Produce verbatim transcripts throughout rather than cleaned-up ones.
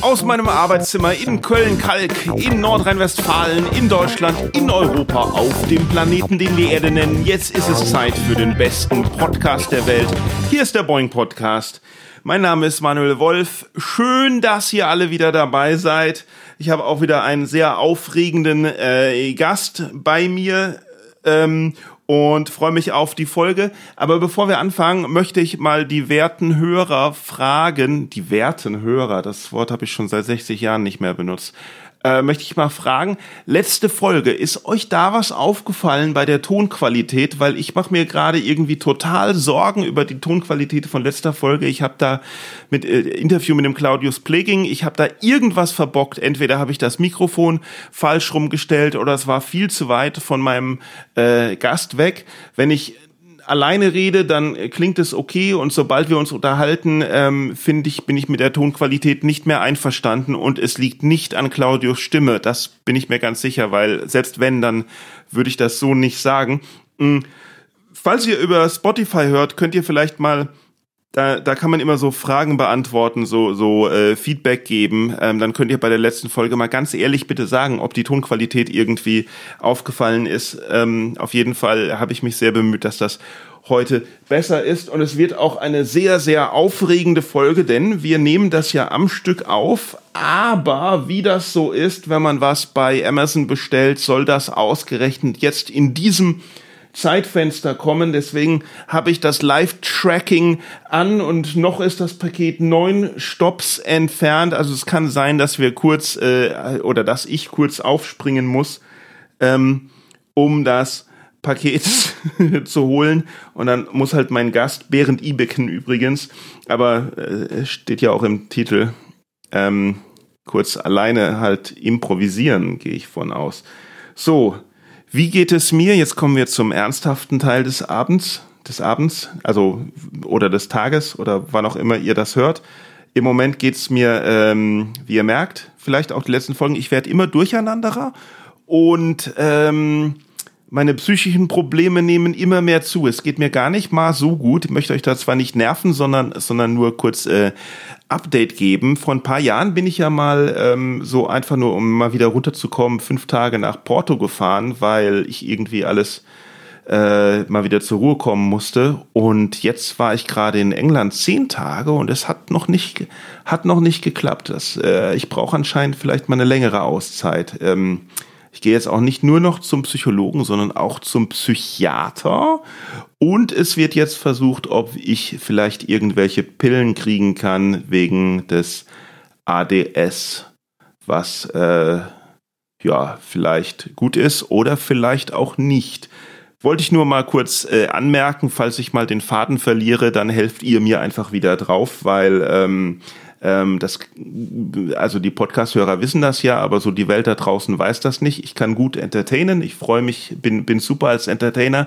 Aus meinem Arbeitszimmer in Köln-Kalk, in Nordrhein-Westfalen, in Deutschland, in Europa, auf dem Planeten, den wir Erde nennen. Jetzt ist es Zeit für den besten Podcast der Welt. Hier ist der Boing Podcast. Mein Name ist Manuel Wolf. Schön, dass ihr alle wieder dabei seid. Ich habe auch wieder einen sehr aufregenden äh, Gast bei mir ähm, und freue mich auf die Folge. Aber bevor wir anfangen, möchte ich mal die werten Hörer fragen. Die werten Hörer, das Wort habe ich schon seit sechzig Jahren nicht mehr benutzt. Äh, möchte ich mal fragen, letzte Folge, ist euch da was aufgefallen bei der Tonqualität? Weil ich mache mir gerade irgendwie total Sorgen über die Tonqualität von letzter Folge. Ich habe da mit äh, Interview mit dem Claudius Pleging, ich habe da irgendwas verbockt. Entweder habe ich das Mikrofon falsch rumgestellt oder es war viel zu weit von meinem äh, Gast weg. Wenn ich alleine rede, dann klingt es okay, und sobald wir uns unterhalten, ähm, finde ich, bin ich mit der Tonqualität nicht mehr einverstanden, und es liegt nicht an Claudius Stimme, das bin ich mir ganz sicher, weil selbst wenn, dann würde ich das so nicht sagen. Mhm. Falls ihr über Spotify hört, könnt ihr vielleicht mal, da, da kann man immer so Fragen beantworten, so, so äh, Feedback geben, ähm, dann könnt ihr bei der letzten Folge mal ganz ehrlich bitte sagen, ob die Tonqualität irgendwie aufgefallen ist. Ähm, auf jeden Fall habe ich mich sehr bemüht, dass das heute besser ist, und es wird auch eine sehr, sehr aufregende Folge, denn wir nehmen das ja am Stück auf, aber wie das so ist, wenn man was bei Amazon bestellt, soll das ausgerechnet jetzt in diesem Zeitfenster kommen, deswegen habe ich das Live-Tracking an, und noch ist das Paket neun Stops entfernt, also es kann sein, dass wir kurz, äh, oder dass ich kurz aufspringen muss, ähm, um das Paket zu holen, und dann muss halt mein Gast, Berend Ibeken übrigens, aber äh, steht ja auch im Titel, ähm, kurz alleine halt improvisieren, gehe ich von aus. So, wie geht es mir? Jetzt kommen wir zum ernsthaften Teil des Abends, des Abends, also oder des Tages oder wann auch immer ihr das hört. Im Moment geht's mir, ähm, wie ihr merkt, vielleicht auch die letzten Folgen, ich werde immer durcheinanderer, und ähm, meine psychischen Probleme nehmen immer mehr zu. Es geht mir gar nicht mal so gut. Ich möchte euch da zwar nicht nerven, sondern sondern nur kurz äh, Update geben. Vor ein paar Jahren bin ich ja mal ähm, so einfach nur, um mal wieder runterzukommen, fünf Tage nach Porto gefahren, weil ich irgendwie alles äh, mal wieder zur Ruhe kommen musste. Und jetzt war ich gerade in England zehn Tage, und es hat noch nicht hat noch nicht geklappt. Das, äh, ich brauche anscheinend vielleicht mal eine längere Auszeit. Ähm, Ich gehe jetzt auch nicht nur noch zum Psychologen, sondern auch zum Psychiater. Und es wird jetzt versucht, ob ich vielleicht irgendwelche Pillen kriegen kann wegen des A D S, was äh, ja vielleicht gut ist oder vielleicht auch nicht. Wollte ich nur mal kurz äh, anmerken, falls ich mal den Faden verliere, dann helft ihr mir einfach wieder drauf, weil ähm, Ähm, das, also die Podcast-Hörer wissen das ja, aber so die Welt da draußen weiß das nicht. Ich kann gut entertainen, ich freue mich, bin, bin super als Entertainer.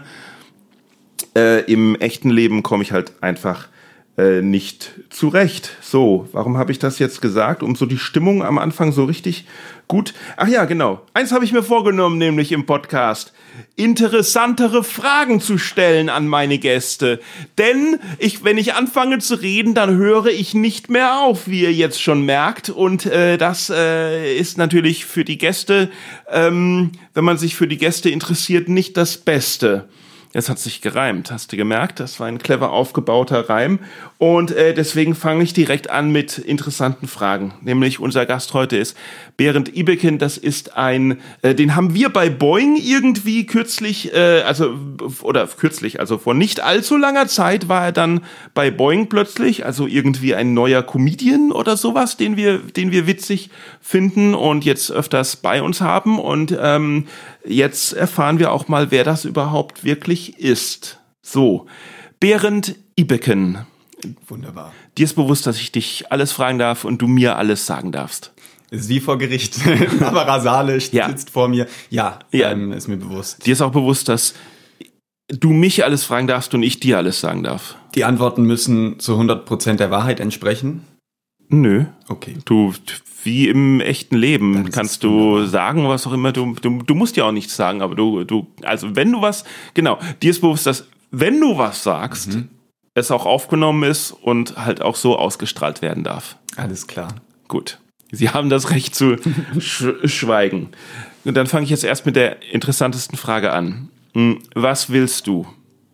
Äh, im echten Leben komme ich halt einfach äh, nicht zurecht. So, warum habe ich das jetzt gesagt? Um so die Stimmung am Anfang so richtig gut. Ach ja, genau. Eins habe ich mir vorgenommen, nämlich im Podcast interessantere Fragen zu stellen an meine Gäste. Denn ich, wenn ich anfange zu reden, dann höre ich nicht mehr auf, wie ihr jetzt schon merkt. Und äh, das äh, ist natürlich für die Gäste, ähm, wenn man sich für die Gäste interessiert, nicht das Beste. Es hat sich gereimt, hast du gemerkt? Das war ein clever aufgebauter Reim. Und äh, deswegen fange ich direkt an mit interessanten Fragen. Nämlich unser Gast heute ist Berend Ibeken. Das ist ein, äh, den haben wir bei Boing irgendwie kürzlich, äh, also oder kürzlich, also vor nicht allzu langer Zeit war er dann bei Boing plötzlich, also irgendwie ein neuer Comedian oder sowas, den wir, den wir witzig finden und jetzt öfters bei uns haben. Und ähm, jetzt erfahren wir auch mal, wer das überhaupt wirklich ist. So, Berend Ibeken. Wunderbar. Dir ist bewusst, dass ich dich alles fragen darf und du mir alles sagen darfst. Es ist wie vor Gericht. Barbara Salisch ja. sitzt vor mir. Ja, ja, ähm, ist mir bewusst. Dir ist auch bewusst, dass du mich alles fragen darfst und ich dir alles sagen darf. Die Antworten müssen zu hundert Prozent der Wahrheit entsprechen? Nö. Okay. Du, wie im echten Leben kannst du sagen, was auch immer. Du, du, du musst ja auch nichts sagen, aber du, du, also wenn du was, genau, dir ist bewusst, dass wenn du was sagst, mhm. es auch aufgenommen ist und halt auch so ausgestrahlt werden darf. Alles klar. Gut. Sie haben das Recht zu sch- schweigen. Und dann fange ich jetzt erst mit der interessantesten Frage an. Was willst du?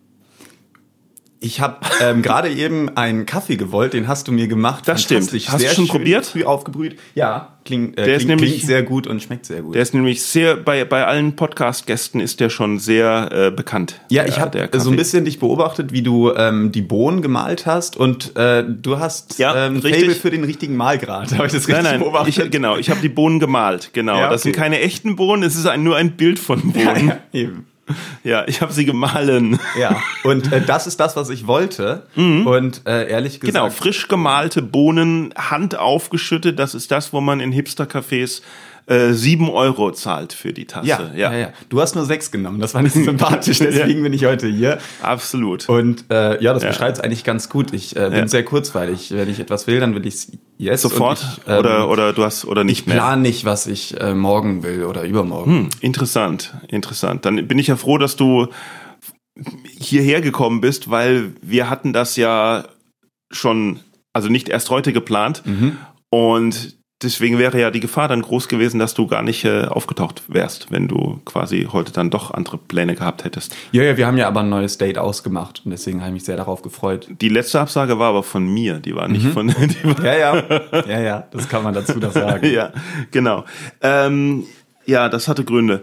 Ich habe ähm, gerade eben einen Kaffee gewollt, den hast du mir gemacht. Das stimmt. Hast du schon probiert? Früh aufgebrüht. Ja, klingt, äh, der ist klingt, nämlich, klingt sehr gut und schmeckt sehr gut. Der ist nämlich sehr, bei, bei allen Podcast-Gästen ist der schon sehr äh, bekannt. Ja, ich habe so ein bisschen dich beobachtet, wie du ähm, die Bohnen gemalt hast und äh, du hast ja, ähm, Faible für den richtigen Malgrad. Habe ich das richtig nein, nein, beobachtet? Ich, genau, ich habe die Bohnen gemalt. Genau, ja, okay. Das sind keine echten Bohnen, es ist ein, nur ein Bild von Bohnen. Ja, ja, eben. Ja, ich habe sie gemahlen. Ja, und äh, das ist das, was ich wollte. Mhm. Und äh, ehrlich gesagt... Genau, frisch gemalte Bohnen, Hand aufgeschüttet, das ist das, wo man in Hipster-Cafés äh, sieben Euro zahlt für die Tasse. Ja, ja, ja, ja. Du hast nur sechs genommen, das war nicht so sympathisch, deswegen ja. bin ich heute hier. Absolut. Und äh, ja, das ja. beschreibt es eigentlich ganz gut. Ich äh, bin ja. sehr kurzweilig. Wenn ich etwas will, dann will ich es jetzt. Sofort? Ich, ähm, oder, oder du hast oder nicht ich mehr? Ich plane nicht, was ich äh, morgen will oder übermorgen. Hm, interessant, interessant. Dann bin ich ja froh, dass du hierher gekommen bist, weil wir hatten das ja schon, also nicht erst heute geplant. Mhm. Und deswegen wäre ja die Gefahr dann groß gewesen, dass du gar nicht äh, aufgetaucht wärst, wenn du quasi heute dann doch andere Pläne gehabt hättest. Ja, ja, wir haben ja aber ein neues Date ausgemacht und deswegen habe ich mich sehr darauf gefreut. Die letzte Absage war aber von mir, die war nicht mhm. von... Die war ja, ja, ja, ja, das kann man dazu das sagen. Ja, genau. Ähm, ja, das hatte Gründe.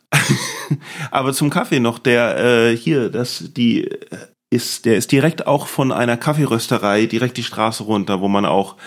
Aber zum Kaffee noch, der äh, hier, das, die... Ist, der ist direkt auch von einer Kaffeerösterei direkt die Straße runter, wo man auch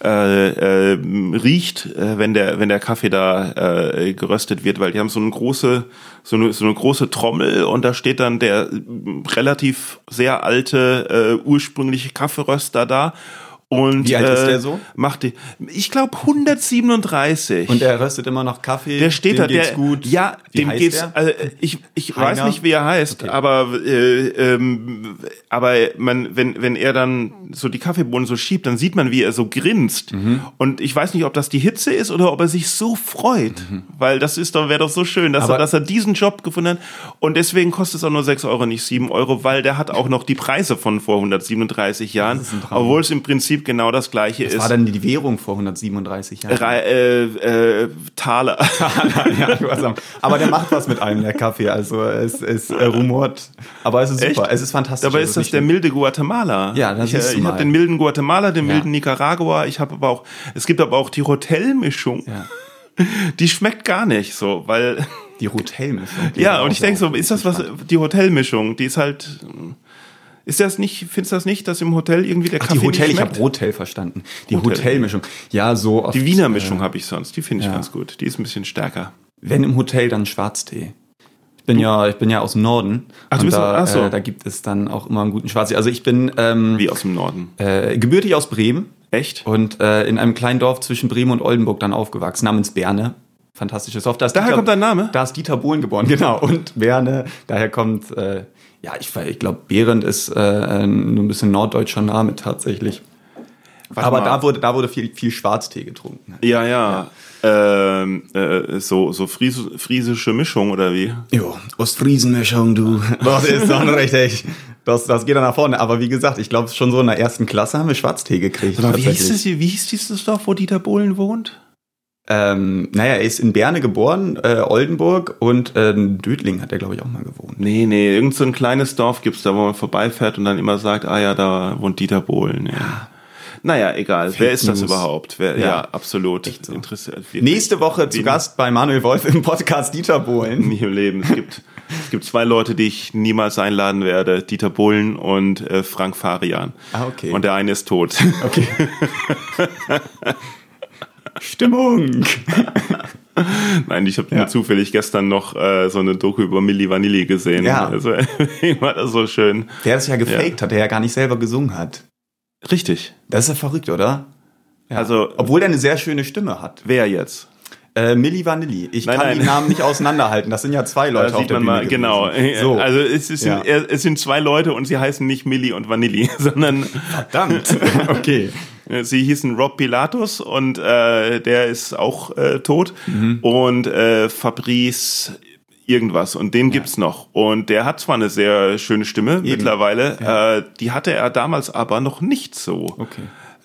äh, äh, riecht, äh, wenn der wenn der Kaffee da äh, geröstet wird, weil die haben so eine große so eine so eine große Trommel und da steht dann der relativ sehr alte äh, ursprüngliche Kaffeeröster da. Und, wie alt äh, ist der so? Macht die, ich glaube hundertsiebenunddreißig. Und der röstet immer noch Kaffee. Der steht da, geht's der gut. Ja, wie dem geht's. Der? Also ich ich Heiner? weiß nicht, wie er heißt, okay. aber äh, ähm, aber man, wenn wenn er dann so die Kaffeebohnen so schiebt, dann sieht man, wie er so grinst. Mhm. Und ich weiß nicht, ob das die Hitze ist oder ob er sich so freut, mhm. weil das ist doch wäre doch so schön, dass aber er dass er diesen Job gefunden hat. Und deswegen kostet es auch nur sechs Euro, nicht sieben Euro, weil der hat auch noch die Preise von vor hundertsiebenunddreißig Jahren, obwohl es im Prinzip genau das Gleiche Was ist. Was war denn die Währung vor hundertsiebenunddreißig Jahren? Re- äh, äh, Taler. Ja, du hast am, aber der macht was mit einem, der Kaffee. Also es, es äh, rumort. Aber es ist super, Echt? Es ist fantastisch. Dabei ist das der milde Guatemala. Ja, das ich, ist Ich habe den milden Guatemala, den ja. milden Nicaragua. Ich habe aber auch, es gibt aber auch die Hotelmischung. Ja. Die schmeckt gar nicht so, weil... Die Hotelmischung. Die ja, und ich denke so, ist das was, die Hotelmischung, die ist halt... Ist das nicht, findest du das nicht, dass im Hotel irgendwie der Ach, Kaffee die Hotel, nicht ich habe Hotel verstanden. Die Hotel. Hotelmischung. Ja, so oft, Die Wiener Mischung äh, habe ich sonst, die finde ich ja. ganz gut. Die ist ein bisschen stärker. Wenn im Hotel, dann Schwarztee. Ich bin ja, ich bin ja aus dem Norden. Ach, du bist da, ach so. äh, da gibt es dann auch immer einen guten Schwarztee. Also ich bin ähm, wie aus dem Norden? Äh, gebürtig aus Bremen. Echt? Und äh, in einem kleinen Dorf zwischen Bremen und Oldenburg dann aufgewachsen, namens Berne. Fantastisches Dorf. Da daher Dieter, kommt dein Name? Da ist Dieter Bohlen geboren, genau. Und Berne, daher kommt, äh, ja, ich, ich glaube, Behrend ist äh, ein, ein bisschen norddeutscher Name tatsächlich. Warte Aber mal. da wurde, da wurde viel, viel Schwarztee getrunken. Ja, ja. ja. Ähm, äh, so so Fries, friesische Mischung oder wie? Jo, Ostfriesen-Mischung, du. Das ist doch richtig. Das, das geht dann nach vorne. Aber wie gesagt, ich glaube, schon so in der ersten Klasse haben wir Schwarztee gekriegt. Aber wie hieß, das, wie hieß dieses Dorf, wo Dieter Bohlen wohnt? Ähm, naja, er ist in Berne geboren, äh, Oldenburg und äh, in Dödling hat er, glaube ich, auch mal gewohnt. Nee, nee, irgend so ein kleines Dorf gibt's da, wo man vorbeifährt und dann immer sagt, ah ja, da wohnt Dieter Bohlen. Ja. Ja. Naja, egal. Fake Wer ist News. Das überhaupt? Wer, ja. ja, absolut. So. Interessiert. Nächste Woche zu Gast bei Manuel Wolf im Podcast Dieter Bohlen. Nie im Leben. Es gibt, es gibt zwei Leute, die ich niemals einladen werde. Dieter Bohlen und äh, Frank Farian. Ah, okay. Und der eine ist tot. Okay. Stimmung! Nein, ich habe ja. nur zufällig gestern noch äh, so eine Doku über Milli Vanilli gesehen. Ja. Also war das so schön. Der das ja gefaked ja. hat, der ja gar nicht selber gesungen hat. Richtig. Das ist ja verrückt, oder? Ja. Also, obwohl der eine sehr schöne Stimme hat. Wer jetzt? Äh, Milli Vanilli. Ich nein, kann nein. die Namen nicht auseinanderhalten. Das sind ja zwei Leute da auf der Bühne mal, Genau. So. Also es, ist, ja. es sind zwei Leute und sie heißen nicht Milli und Vanilli, sondern... Verdammt. Okay. Sie hießen Rob Pilatus und äh, der ist auch äh, tot. Mhm. Und äh, Fabrice irgendwas. Und den ja. gibt's noch. Und der hat zwar eine sehr schöne Stimme Eben. mittlerweile. Ja. Äh, die hatte er damals aber noch nicht so. Okay.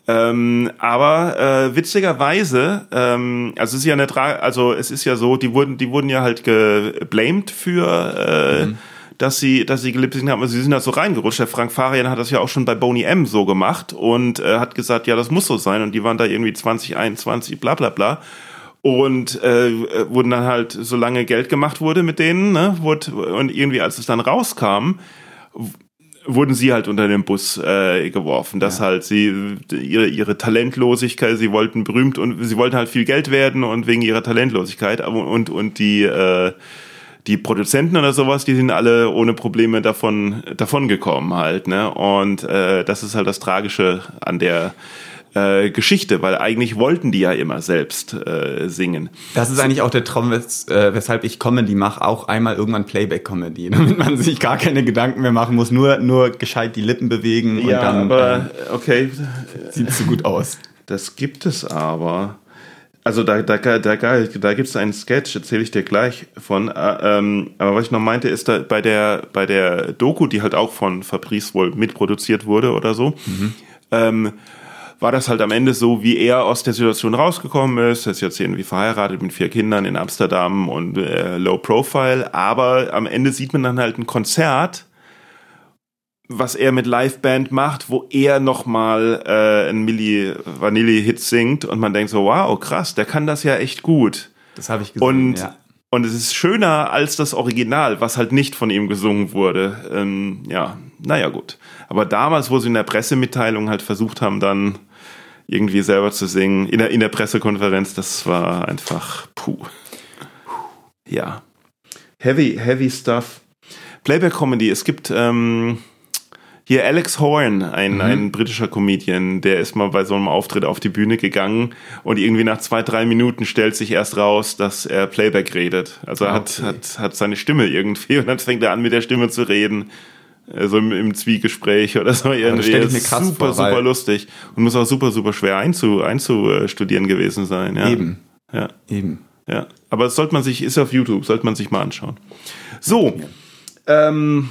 Ähm, aber äh, witzigerweise, ähm, also es ist ja eine Tra- also es ist ja so, die wurden, die wurden ja halt geblamed für, äh, mhm. dass sie, dass sie gelippt haben. Also sie sind da so reingerutscht. Der Frank Farian hat das ja auch schon bei Boney M so gemacht und äh, hat gesagt, ja, das muss so sein. Und die waren da irgendwie zwanzig einundzwanzig, bla bla bla. Und äh, wurden dann halt, solange Geld gemacht wurde mit denen, ne, wurde, und irgendwie als es dann rauskam, wurden sie halt unter den Bus äh, geworfen, dass ja. halt sie ihre ihre Talentlosigkeit, sie wollten berühmt und sie wollten halt viel Geld werden und wegen ihrer Talentlosigkeit und und die äh, die Produzenten oder sowas, die sind alle ohne Probleme davon davon gekommen halt, ne? Und äh, das ist halt das Tragische an der Äh, Geschichte, weil eigentlich wollten die ja immer selbst äh, singen. Das ist eigentlich auch der Traum, wes- äh, weshalb ich Comedy mache, auch einmal irgendwann Playback-Comedy, damit man sich gar keine Gedanken mehr machen muss, nur nur gescheit die Lippen bewegen ja, und dann aber, äh, okay, sieht so gut aus. Das gibt es aber. Also da, da, da, da, da gibt es einen Sketch, erzähle ich dir gleich von. Äh, ähm, aber was ich noch meinte, ist da bei der bei der Doku, die halt auch von Fabrice wohl mitproduziert wurde oder so, mhm. ähm, war das halt am Ende so, wie er aus der Situation rausgekommen ist. Er ist jetzt irgendwie verheiratet mit vier Kindern in Amsterdam und äh, low profile. Aber am Ende sieht man dann halt ein Konzert, was er mit Liveband macht, wo er nochmal äh, einen Milli Vanilli-Hit singt. Und man denkt so, wow, krass, der kann das ja echt gut. Das habe ich gesehen, und, ja. Und es ist schöner als das Original, was halt nicht von ihm gesungen wurde. Ähm, ja, naja, gut. Aber damals, wo sie in der Pressemitteilung halt versucht haben, dann irgendwie selber zu singen, in der, in der Pressekonferenz, das war einfach, puh. Ja. Heavy, heavy stuff. Playback-Comedy, es gibt ähm, hier Alex Horn, ein, mhm. ein britischer Comedian, der ist mal bei so einem Auftritt auf die Bühne gegangen und irgendwie nach zwei, drei Minuten stellt sich erst raus, dass er Playback redet. Also er okay. hat, hat, hat seine Stimme irgendwie und dann fängt er an, mit der Stimme zu reden. So im, im Zwiegespräch oder so irgendwie. Das stelle ich mir krass super, vor, super lustig. Und muss auch super, super schwer einzu, einzustudieren gewesen sein. Ja. Eben. Ja. Eben. Ja. Aber das sollte man sich, ist auf YouTube, sollte man sich mal anschauen. So. Ja. Ähm,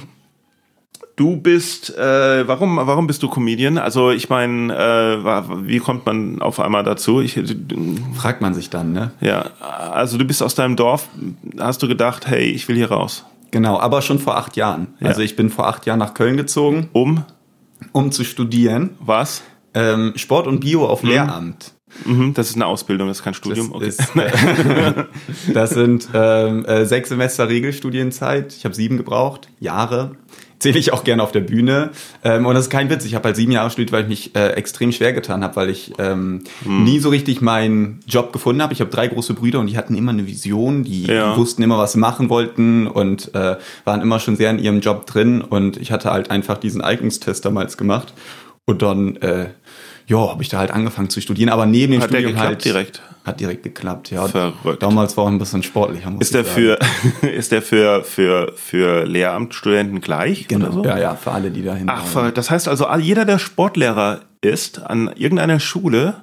du bist, äh, warum, warum bist du Comedian? Also ich meine, äh, wie kommt man auf einmal dazu? Ich, Fragt man sich dann, ne? Ja. Also du bist aus deinem Dorf, hast du gedacht, hey, ich will hier raus? Genau, aber schon vor acht Jahren. Ja. Also ich bin vor acht Jahren nach Köln gezogen. Um? Um zu studieren. Was? Ähm, Sport und Bio auf mhm. Lehramt. Mhm, das ist eine Ausbildung, das ist kein Studium. Das, okay. ist, das sind ähm, äh, sechs Semester Regelstudienzeit. Ich habe sieben gebraucht. Jahre. Zähle ich auch gerne auf der Bühne. Ähm, und das ist kein Witz. Ich habe halt sieben Jahre studiert, weil ich mich äh, extrem schwer getan habe, weil ich ähm, hm. nie so richtig meinen Job gefunden habe. Ich habe drei große Brüder und die hatten immer eine Vision. Die ja. wussten immer, was sie machen wollten und äh, waren immer schon sehr in ihrem Job drin. Und ich hatte halt einfach diesen Eignungstest damals gemacht. Und dann, äh, ja, habe ich da halt angefangen zu studieren. Aber neben dem hat Studium der geklappt halt direkt. Hat direkt geklappt, ja. Verrückt. Damals war auch ein bisschen sportlicher, muss ist der ich sagen. Für, ist der für, für, für Lehramtsstudenten gleich? Genau, oder so? ja, ja, für alle, die dahin Ach, wollen. Das heißt also, jeder, der Sportlehrer ist an irgendeiner Schule,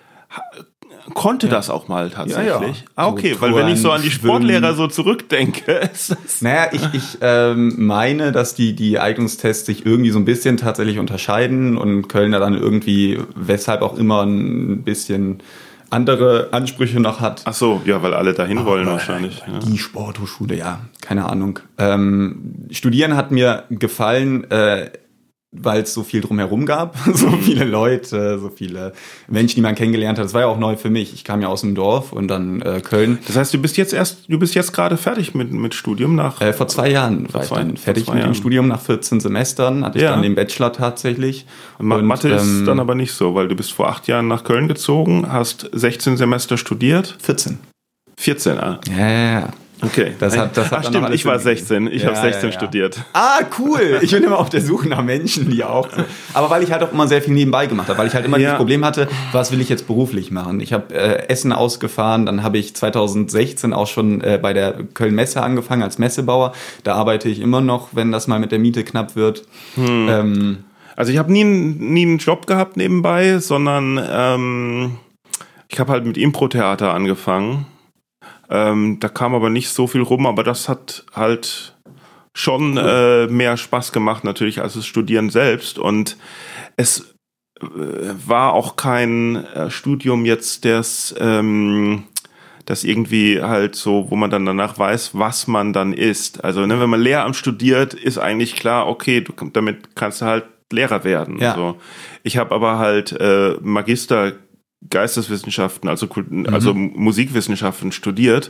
konnte ja. das auch mal tatsächlich. Ja, ja. Ah, okay, so weil wenn ich so an die Sportlehrer so zurückdenke, ist das... Naja, ich, ich ähm, meine, dass die, die Eignungstests sich irgendwie so ein bisschen tatsächlich unterscheiden und Köln da dann irgendwie, weshalb auch immer, ein bisschen andere Ansprüche noch hat. Ach so, ja, weil alle dahin Aber wollen wahrscheinlich. Die ja. Sporthochschule, ja, keine Ahnung. Ähm, Studieren hat mir gefallen, äh, weil es so viel drumherum gab, so viele Leute, so viele Menschen, die man kennengelernt hat. Das war ja auch neu für mich. Ich kam ja aus dem Dorf und dann äh, Köln. Das heißt, du bist jetzt erst, du bist jetzt gerade fertig mit mit Studium nach? Äh, vor zwei Jahren war ich dann fertig mit dem Studium nach vierzehn Semestern. Hatte ich ja. dann den Bachelor tatsächlich. Und, und Mathe ähm, ist dann aber nicht so, weil du bist vor acht Jahren nach Köln gezogen, hast sechzehn Semester studiert. vierzehn. vierzehn, ah. Ja, ja, ja. Okay. Das hat, das hat Ach stimmt, ich war sechzehn. Ich ja, habe sechzehn ja, ja. studiert. Ah, cool. Ich bin immer auf der Suche nach Menschen, die auch so. Aber weil ich halt auch immer sehr viel nebenbei gemacht habe, weil ich halt immer ja. das Problem hatte, was will ich jetzt beruflich machen? Ich habe äh, Essen ausgefahren, dann habe ich zwanzig sechzehn auch schon äh, bei der Köln Messe angefangen als Messebauer. Da arbeite ich immer noch, wenn das mal mit der Miete knapp wird. Hm. Ähm, also ich habe nie, nie einen Job gehabt nebenbei, sondern ähm, ich habe halt mit Impro-Theater angefangen. Ähm, da kam aber nicht so viel rum, aber das hat halt schon äh, mehr Spaß gemacht natürlich als das Studieren selbst und es war auch kein äh, Studium jetzt, das, ähm, das irgendwie halt so, wo man dann danach weiß, was man dann ist. Also ne, wenn man Lehramt studiert, ist eigentlich klar, okay, du, damit kannst du halt Lehrer werden. Ja. So. Ich habe aber halt äh, Magister Geisteswissenschaften, also, mhm. also Musikwissenschaften studiert.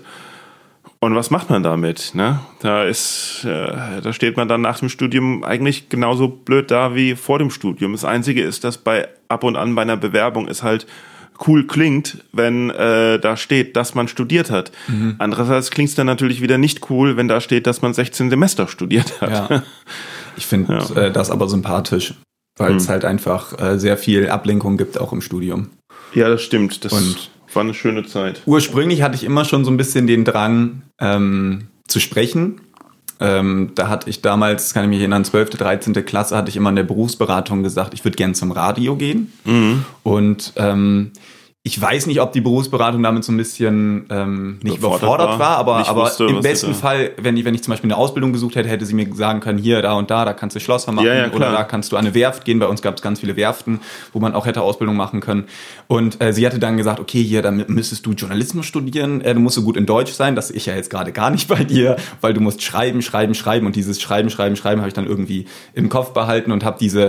Und was macht man damit? Ne? Da ist, äh, da steht man dann nach dem Studium eigentlich genauso blöd da wie vor dem Studium. Das Einzige ist, dass bei ab und an bei einer Bewerbung es halt cool klingt, wenn äh, da steht, dass man studiert hat. Mhm. Andererseits klingt es dann natürlich wieder nicht cool, wenn da steht, dass man sechzehn Semester studiert hat. Ja. Ich finde ja. äh, das aber sympathisch, weil mhm. es halt einfach äh, sehr viel Ablenkung gibt, auch im Studium. Ja, das stimmt. Das und war eine schöne Zeit. Ursprünglich hatte ich immer schon so ein bisschen den Drang ähm, zu sprechen. Ähm, da hatte ich damals, kann ich mich erinnern, zwölfte, dreizehnte Klasse, hatte ich immer in der Berufsberatung gesagt, ich würde gern zum Radio gehen. Mhm. Und ähm, ich weiß nicht, ob die Berufsberatung damit so ein bisschen ähm, nicht überfordert, überfordert war, aber, aber wusste, im besten Fall, wenn ich, wenn ich zum Beispiel eine Ausbildung gesucht hätte, hätte sie mir sagen können, hier, da und da, da kannst du Schlosser machen, ja, ja, oder da kannst du an eine Werft gehen. Bei uns gab es ganz viele Werften, wo man auch hätte Ausbildung machen können. Und äh, sie hatte dann gesagt, okay, hier, dann müsstest du Journalismus studieren, äh, du musst so gut in Deutsch sein, das ich ja jetzt gerade gar nicht bei dir, weil du musst schreiben, schreiben, schreiben, und dieses Schreiben, Schreiben, Schreiben habe ich dann irgendwie im Kopf behalten und habe diese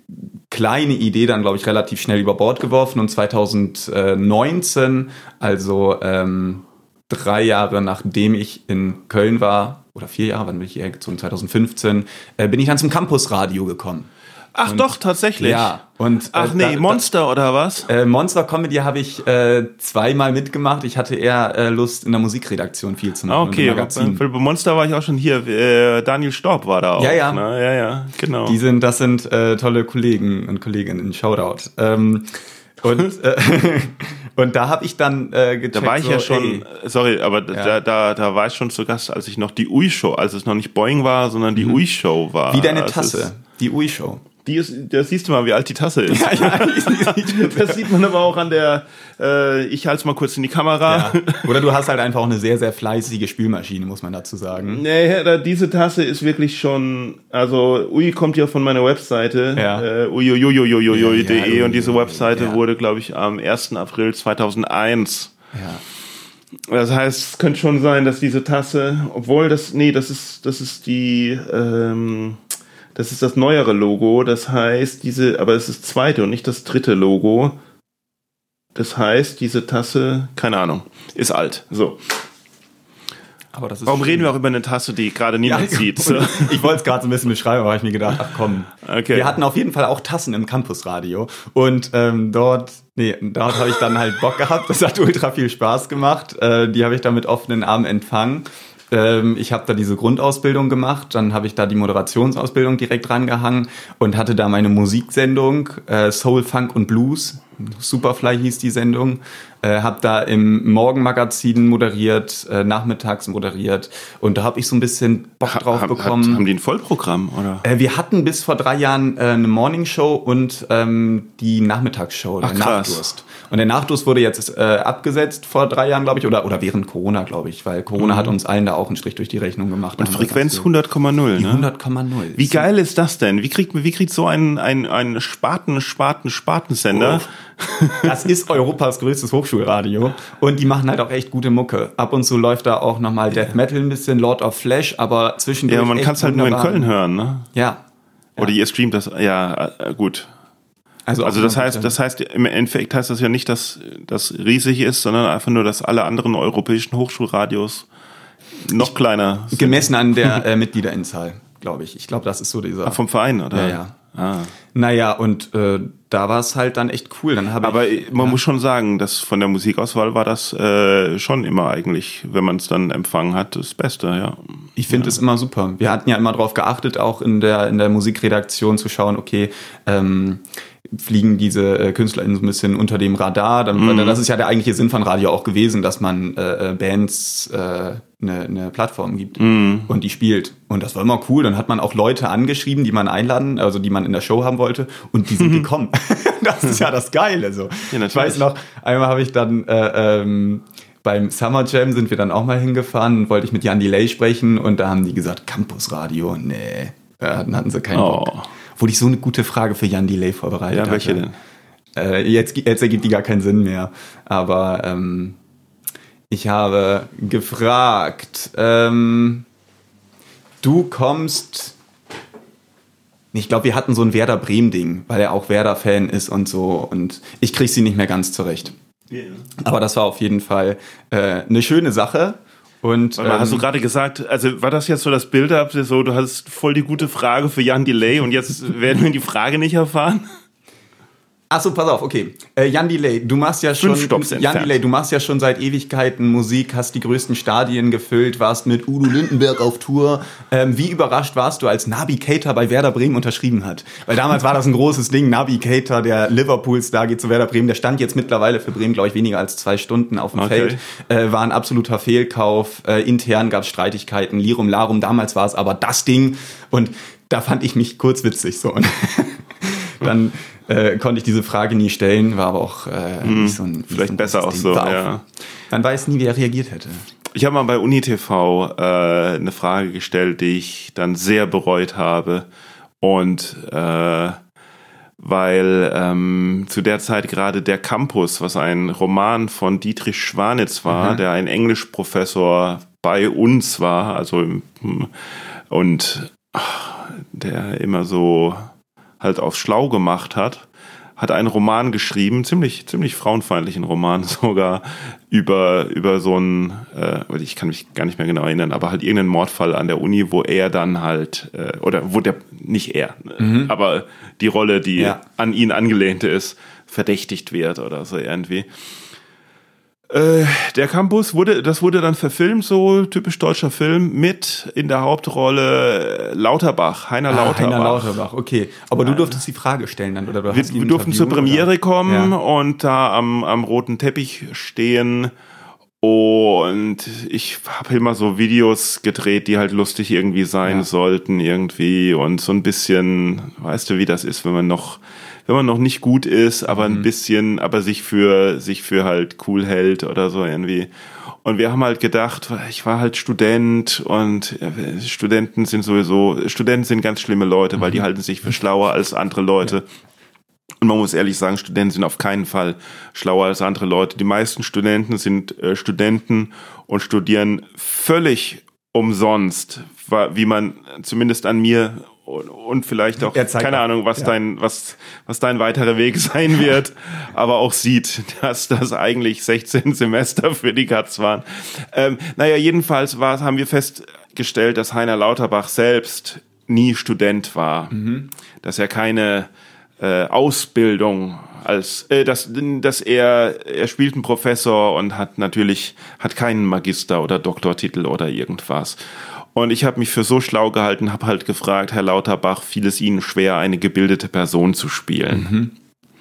kleine Idee dann, glaube ich, relativ schnell über Bord geworfen, und zwanzig neunzehn, also ähm, drei Jahre nachdem ich in Köln war, oder vier Jahre, wann bin ich hierher gezogen, zwanzig fünfzehn, äh, bin ich dann zum Campusradio gekommen. Ach und, doch, tatsächlich? Ja. Und, äh, Ach nee, da, Monster oder was? Äh, Monster Comedy habe ich äh, zweimal mitgemacht. Ich hatte eher äh, Lust, in der Musikredaktion viel zu machen. Okay, bei Monster war ich auch schon hier. Äh, Daniel Storb war da auch. Ja, ja. Ne? Ja, ja, genau. Die sind, das sind äh, tolle Kollegen und Kolleginnen. Shoutout. Ähm, und, äh, und da habe ich dann äh, gecheckt. Da war ich so, ja schon, ey, sorry, aber ja. da, da, da war ich schon zu Gast, als ich noch die Ui-Show, als es noch nicht Boing war, sondern die mhm. Ui-Show war. Wie deine Tasse, die Ui-Show. Die ist, das siehst du mal, wie alt die Tasse ist. Ja, ja, das sieht man aber auch an der, äh, ich halte es mal kurz in die Kamera. Ja. Oder du hast halt einfach auch eine sehr, sehr fleißige Spülmaschine, muss man dazu sagen. Nee, diese Tasse ist wirklich schon, also Ui kommt ja von meiner Webseite, ja. äh, uiuiuiuiui punkt de, ja, ja, und diese Webseite ja. wurde, glaube ich, am ersten April zweitausendeins. Ja. Das heißt, es könnte schon sein, dass diese Tasse, obwohl das, nee, das ist, das ist die, ähm, das ist das neuere Logo, das heißt, diese, aber es ist das zweite und nicht das dritte Logo. Das heißt, diese Tasse, keine Ahnung, ist alt. So. Aber das ist Warum schön. reden wir auch über eine Tasse, die gerade niemand ja, sieht? So. Ich wollte es gerade so ein bisschen beschreiben, aber habe ich mir gedacht, ach komm. Okay. Wir hatten auf jeden Fall auch Tassen im Campusradio. Und ähm, dort, nee, dort habe ich dann halt Bock gehabt. Das hat ultra viel Spaß gemacht. Äh, die habe ich dann mit offenen Armen empfangen. Ich habe da diese Grundausbildung gemacht, dann habe ich da die Moderationsausbildung direkt rangehangen und hatte da meine Musiksendung, äh, Soul, Funk und Blues, Superfly hieß die Sendung, äh, habe da im Morgenmagazin moderiert, äh, nachmittags moderiert, und da habe ich so ein bisschen Bock drauf ha, bekommen. Hat, haben die ein Vollprogramm, oder? Äh, wir hatten bis vor drei Jahren äh, eine Morningshow und ähm, die Nachmittagsshow, der Nachdurst. Und der Nachdurst wurde jetzt äh, abgesetzt vor drei Jahren, glaube ich, oder, oder während Corona, glaube ich, weil Corona mhm. hat uns allen da auch einen Strich durch die Rechnung gemacht. Und Frequenz hundert Komma null, ne? hundert Komma null. Wie geil ist das denn? Wie kriegt, wie kriegt so ein, ein, ein Spaten, Spaten, Spatensender? Oh. Das ist Europas größtes Hochschulradio, und die machen halt auch echt gute Mucke. Ab und zu läuft da auch nochmal Death Metal ein bisschen, Lord of Flash, aber zwischendurch. Ja, man kann es halt nur in Köln hören, ne? Ja. Oder ja. ihr streamt das, ja, gut. Also, also das heißt, das heißt, im Endeffekt heißt das ja nicht, dass das riesig ist, sondern einfach nur, dass alle anderen europäischen Hochschulradios noch ich, kleiner sind. Gemessen an der äh, Mitgliederinzahl, glaube ich. Ich glaube, das ist so dieser... Ach, vom Verein, oder? Ja, ja. Ah. Naja, und äh, da war es halt dann echt cool. Dann hab Aber ich, man ja. muss schon sagen, dass von der Musikauswahl war das äh, schon immer eigentlich, wenn man es dann empfangen hat, das Beste, ja. Ich finde es ja. immer super. Wir hatten ja immer darauf geachtet, auch in der, in der Musikredaktion zu schauen, okay, ähm, fliegen diese äh, KünstlerInnen so ein bisschen unter dem Radar. Dann, mhm. Das ist ja der eigentliche Sinn von Radio auch gewesen, dass man äh, Bands äh, eine, eine Plattform gibt mhm. und die spielt. Und das war immer cool. Dann hat man auch Leute angeschrieben, die man einladen, also die man in der Show haben wollte, und die sind mhm. gekommen. Das ist ja das Geile. So. Ja, ich weiß noch, einmal habe ich dann äh, ähm, beim Summer Jam sind wir dann auch mal hingefahren und wollte ich mit Jan Delay sprechen, und da haben die gesagt, Campusradio, nee, ja, dann hatten sie keinen oh. Bock. Obwohl ich so eine gute Frage für Jan Delay vorbereitet habe. Ja, welche hatte. denn? Äh, jetzt, jetzt ergibt die gar keinen Sinn mehr. Aber ähm, ich habe gefragt, ähm, du kommst... Ich glaube, wir hatten so ein Werder Bremen-Ding, weil er auch Werder-Fan ist und so. Und ich kriege sie nicht mehr ganz zurecht. Yeah. Aber das war auf jeden Fall äh, eine schöne Sache. Und ähm, hast du gerade gesagt, also war das jetzt so das Bild ab, so du hast voll die gute Frage für Jan Delay und jetzt werden wir die Frage nicht erfahren? Achso, pass auf, okay. Äh, Jan Delay, du machst ja schon Jan Delay, du machst ja schon seit Ewigkeiten Musik, hast die größten Stadien gefüllt, warst mit Udo Lindenberg auf Tour. Ähm, wie überrascht warst du, als Naby Keita bei Werder Bremen unterschrieben hat? Weil damals war das ein großes Ding. Naby Keita, der Liverpool-Star, geht zu Werder Bremen. Der stand jetzt mittlerweile für Bremen, glaube ich, weniger als zwei Stunden auf dem okay. Feld. Äh, war ein absoluter Fehlkauf. Äh, intern gab es Streitigkeiten, Lirum Larum. Damals war es aber das Ding. Und da fand ich mich kurz witzig so. Und dann äh, konnte ich diese Frage nie stellen, war aber auch äh, hm, nicht so ein... Vielleicht so ein besser auch so, ja. Auch, man weiß nie, wie er reagiert hätte. Ich habe mal bei UniTV äh, eine Frage gestellt, die ich dann sehr bereut habe. Und äh, weil ähm, zu der Zeit gerade Der Campus, was ein Roman von Dietrich Schwanitz war, mhm. der ein Englischprofessor bei uns war, also und ach, der immer so halt auf schlau gemacht hat, hat einen Roman geschrieben, ziemlich ziemlich frauenfeindlichen Roman sogar, über über so einen, äh, ich kann mich gar nicht mehr genau erinnern, aber halt irgendeinen Mordfall an der Uni, wo er dann halt, äh, oder wo der, nicht er, mhm. aber die Rolle, die ja. an ihn angelehnte ist, verdächtigt wird oder so irgendwie. Äh, der Campus wurde, das wurde dann verfilmt, so typisch deutscher Film, mit in der Hauptrolle Lauterbach, Heiner ah, Lauterbach. Heiner Lauterbach, okay. Aber du durftest die Frage stellen dann, oder? Du wir wir durften zur Premiere oder? kommen ja. und da am, am roten Teppich stehen und ich habe immer so Videos gedreht, die halt lustig irgendwie sein ja. sollten irgendwie und so ein bisschen, weißt du, wie das ist, wenn man noch wenn man noch nicht gut ist, aber ein mhm. bisschen, aber sich für sich für halt cool hält oder so irgendwie. Und wir haben halt gedacht, ich war halt Student und Studenten sind sowieso, Studenten sind ganz schlimme Leute, mhm. weil die halten sich für schlauer als andere Leute. Ja. Und man muss ehrlich sagen, Studenten sind auf keinen Fall schlauer als andere Leute. Die meisten Studenten sind äh, Studenten und studieren völlig umsonst, wie man zumindest an mir und vielleicht auch, keine auch. Ahnung, was ja. dein, was, was dein weiterer Weg sein wird, aber auch sieht, dass das eigentlich sechzehn Semester für die Katz waren. Ähm, naja, jedenfalls war, haben wir festgestellt, dass Heiner Lauterbach selbst nie Student war, mhm. dass er keine äh, Ausbildung als, äh, dass, dass er, er spielt einen Professor und hat natürlich, hat keinen Magister- oder Doktortitel oder irgendwas. Und ich habe mich für so schlau gehalten, habe halt gefragt, Herr Lauterbach, fiel es Ihnen schwer, eine gebildete Person zu spielen? Mhm.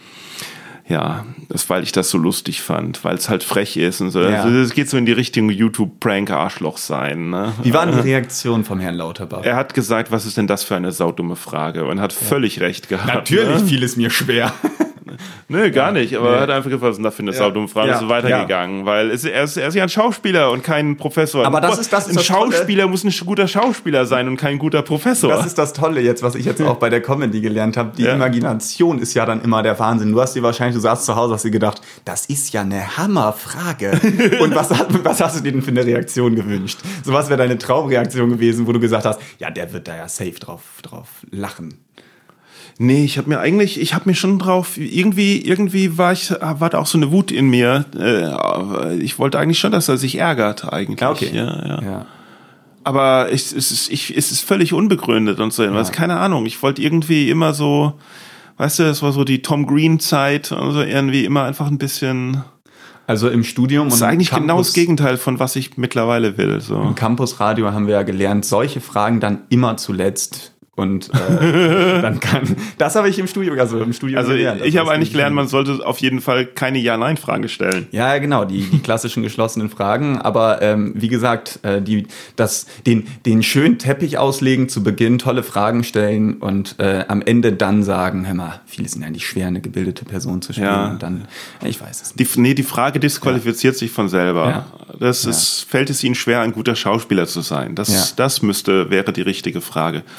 Ja, das, weil ich das so lustig fand, weil es halt frech ist und so. Ja. Also, es geht so in die Richtung YouTube-Prank-Arschloch sein. Ne? Wie waren die Reaktionen vom Herrn Lauterbach? Er hat gesagt, was ist denn das für eine saudumme Frage? Und hat ja. völlig recht gehabt. Natürlich ne? fiel es mir schwer. Nö, gar nicht, aber nee. er hat einfach gefragt, was ist denn da für eine ja. saudumme Frage, ja. ist so weitergegangen, ja. weil es, er, ist, er ist ja ein Schauspieler und kein Professor. Aber das ist das Ein das Schauspieler Tolle. muss ein guter Schauspieler sein und kein guter Professor. Das ist das Tolle jetzt, was ich jetzt auch bei der Comedy gelernt habe. Die ja. Imagination ist ja dann immer der Wahnsinn. Du hast dir wahrscheinlich, du saßt zu Hause, hast dir gedacht, das ist ja eine Hammerfrage. Und was, was hast du dir denn für eine Reaktion gewünscht? So was wäre deine Traumreaktion gewesen, wo du gesagt hast, ja, der wird da ja safe drauf, drauf lachen. Nee, ich habe mir eigentlich, ich habe mir schon drauf, irgendwie, irgendwie war ich, war da auch so eine Wut in mir. Ich wollte eigentlich schon, dass er sich ärgert eigentlich. Okay. Ja, ja. ja. Aber es ist, ich, es ist völlig unbegründet und so. Ja. Was, keine Ahnung. Ich wollte irgendwie immer so, weißt du, das war so die Tom Green-Zeit und so irgendwie immer einfach ein bisschen. Also im Studium. Das ist eigentlich Campus, genau das Gegenteil von was ich mittlerweile will. So. Im Campusradio haben wir ja gelernt, solche Fragen dann immer zuletzt. Und äh, dann kann, das habe ich im Studium, also im Studium also gelernt. Ich habe eigentlich gelernt, man sollte auf jeden Fall keine Ja-Nein-Fragen stellen. Ja, genau, die, die klassischen geschlossenen Fragen. Aber ähm, wie gesagt, äh, die, das, den, den schönen Teppich auslegen zu Beginn, tolle Fragen stellen und äh, am Ende dann sagen, hör mal, viele sind eigentlich schwer, eine gebildete Person zu spielen. Ja. Und dann, ich weiß es nicht. Die, nee, die Frage disqualifiziert ja. sich von selber. Ja. Das ist, ja. fällt es Ihnen schwer, ein guter Schauspieler zu sein? Das, ja. das müsste, wäre die richtige Frage. Oh, das hat sogar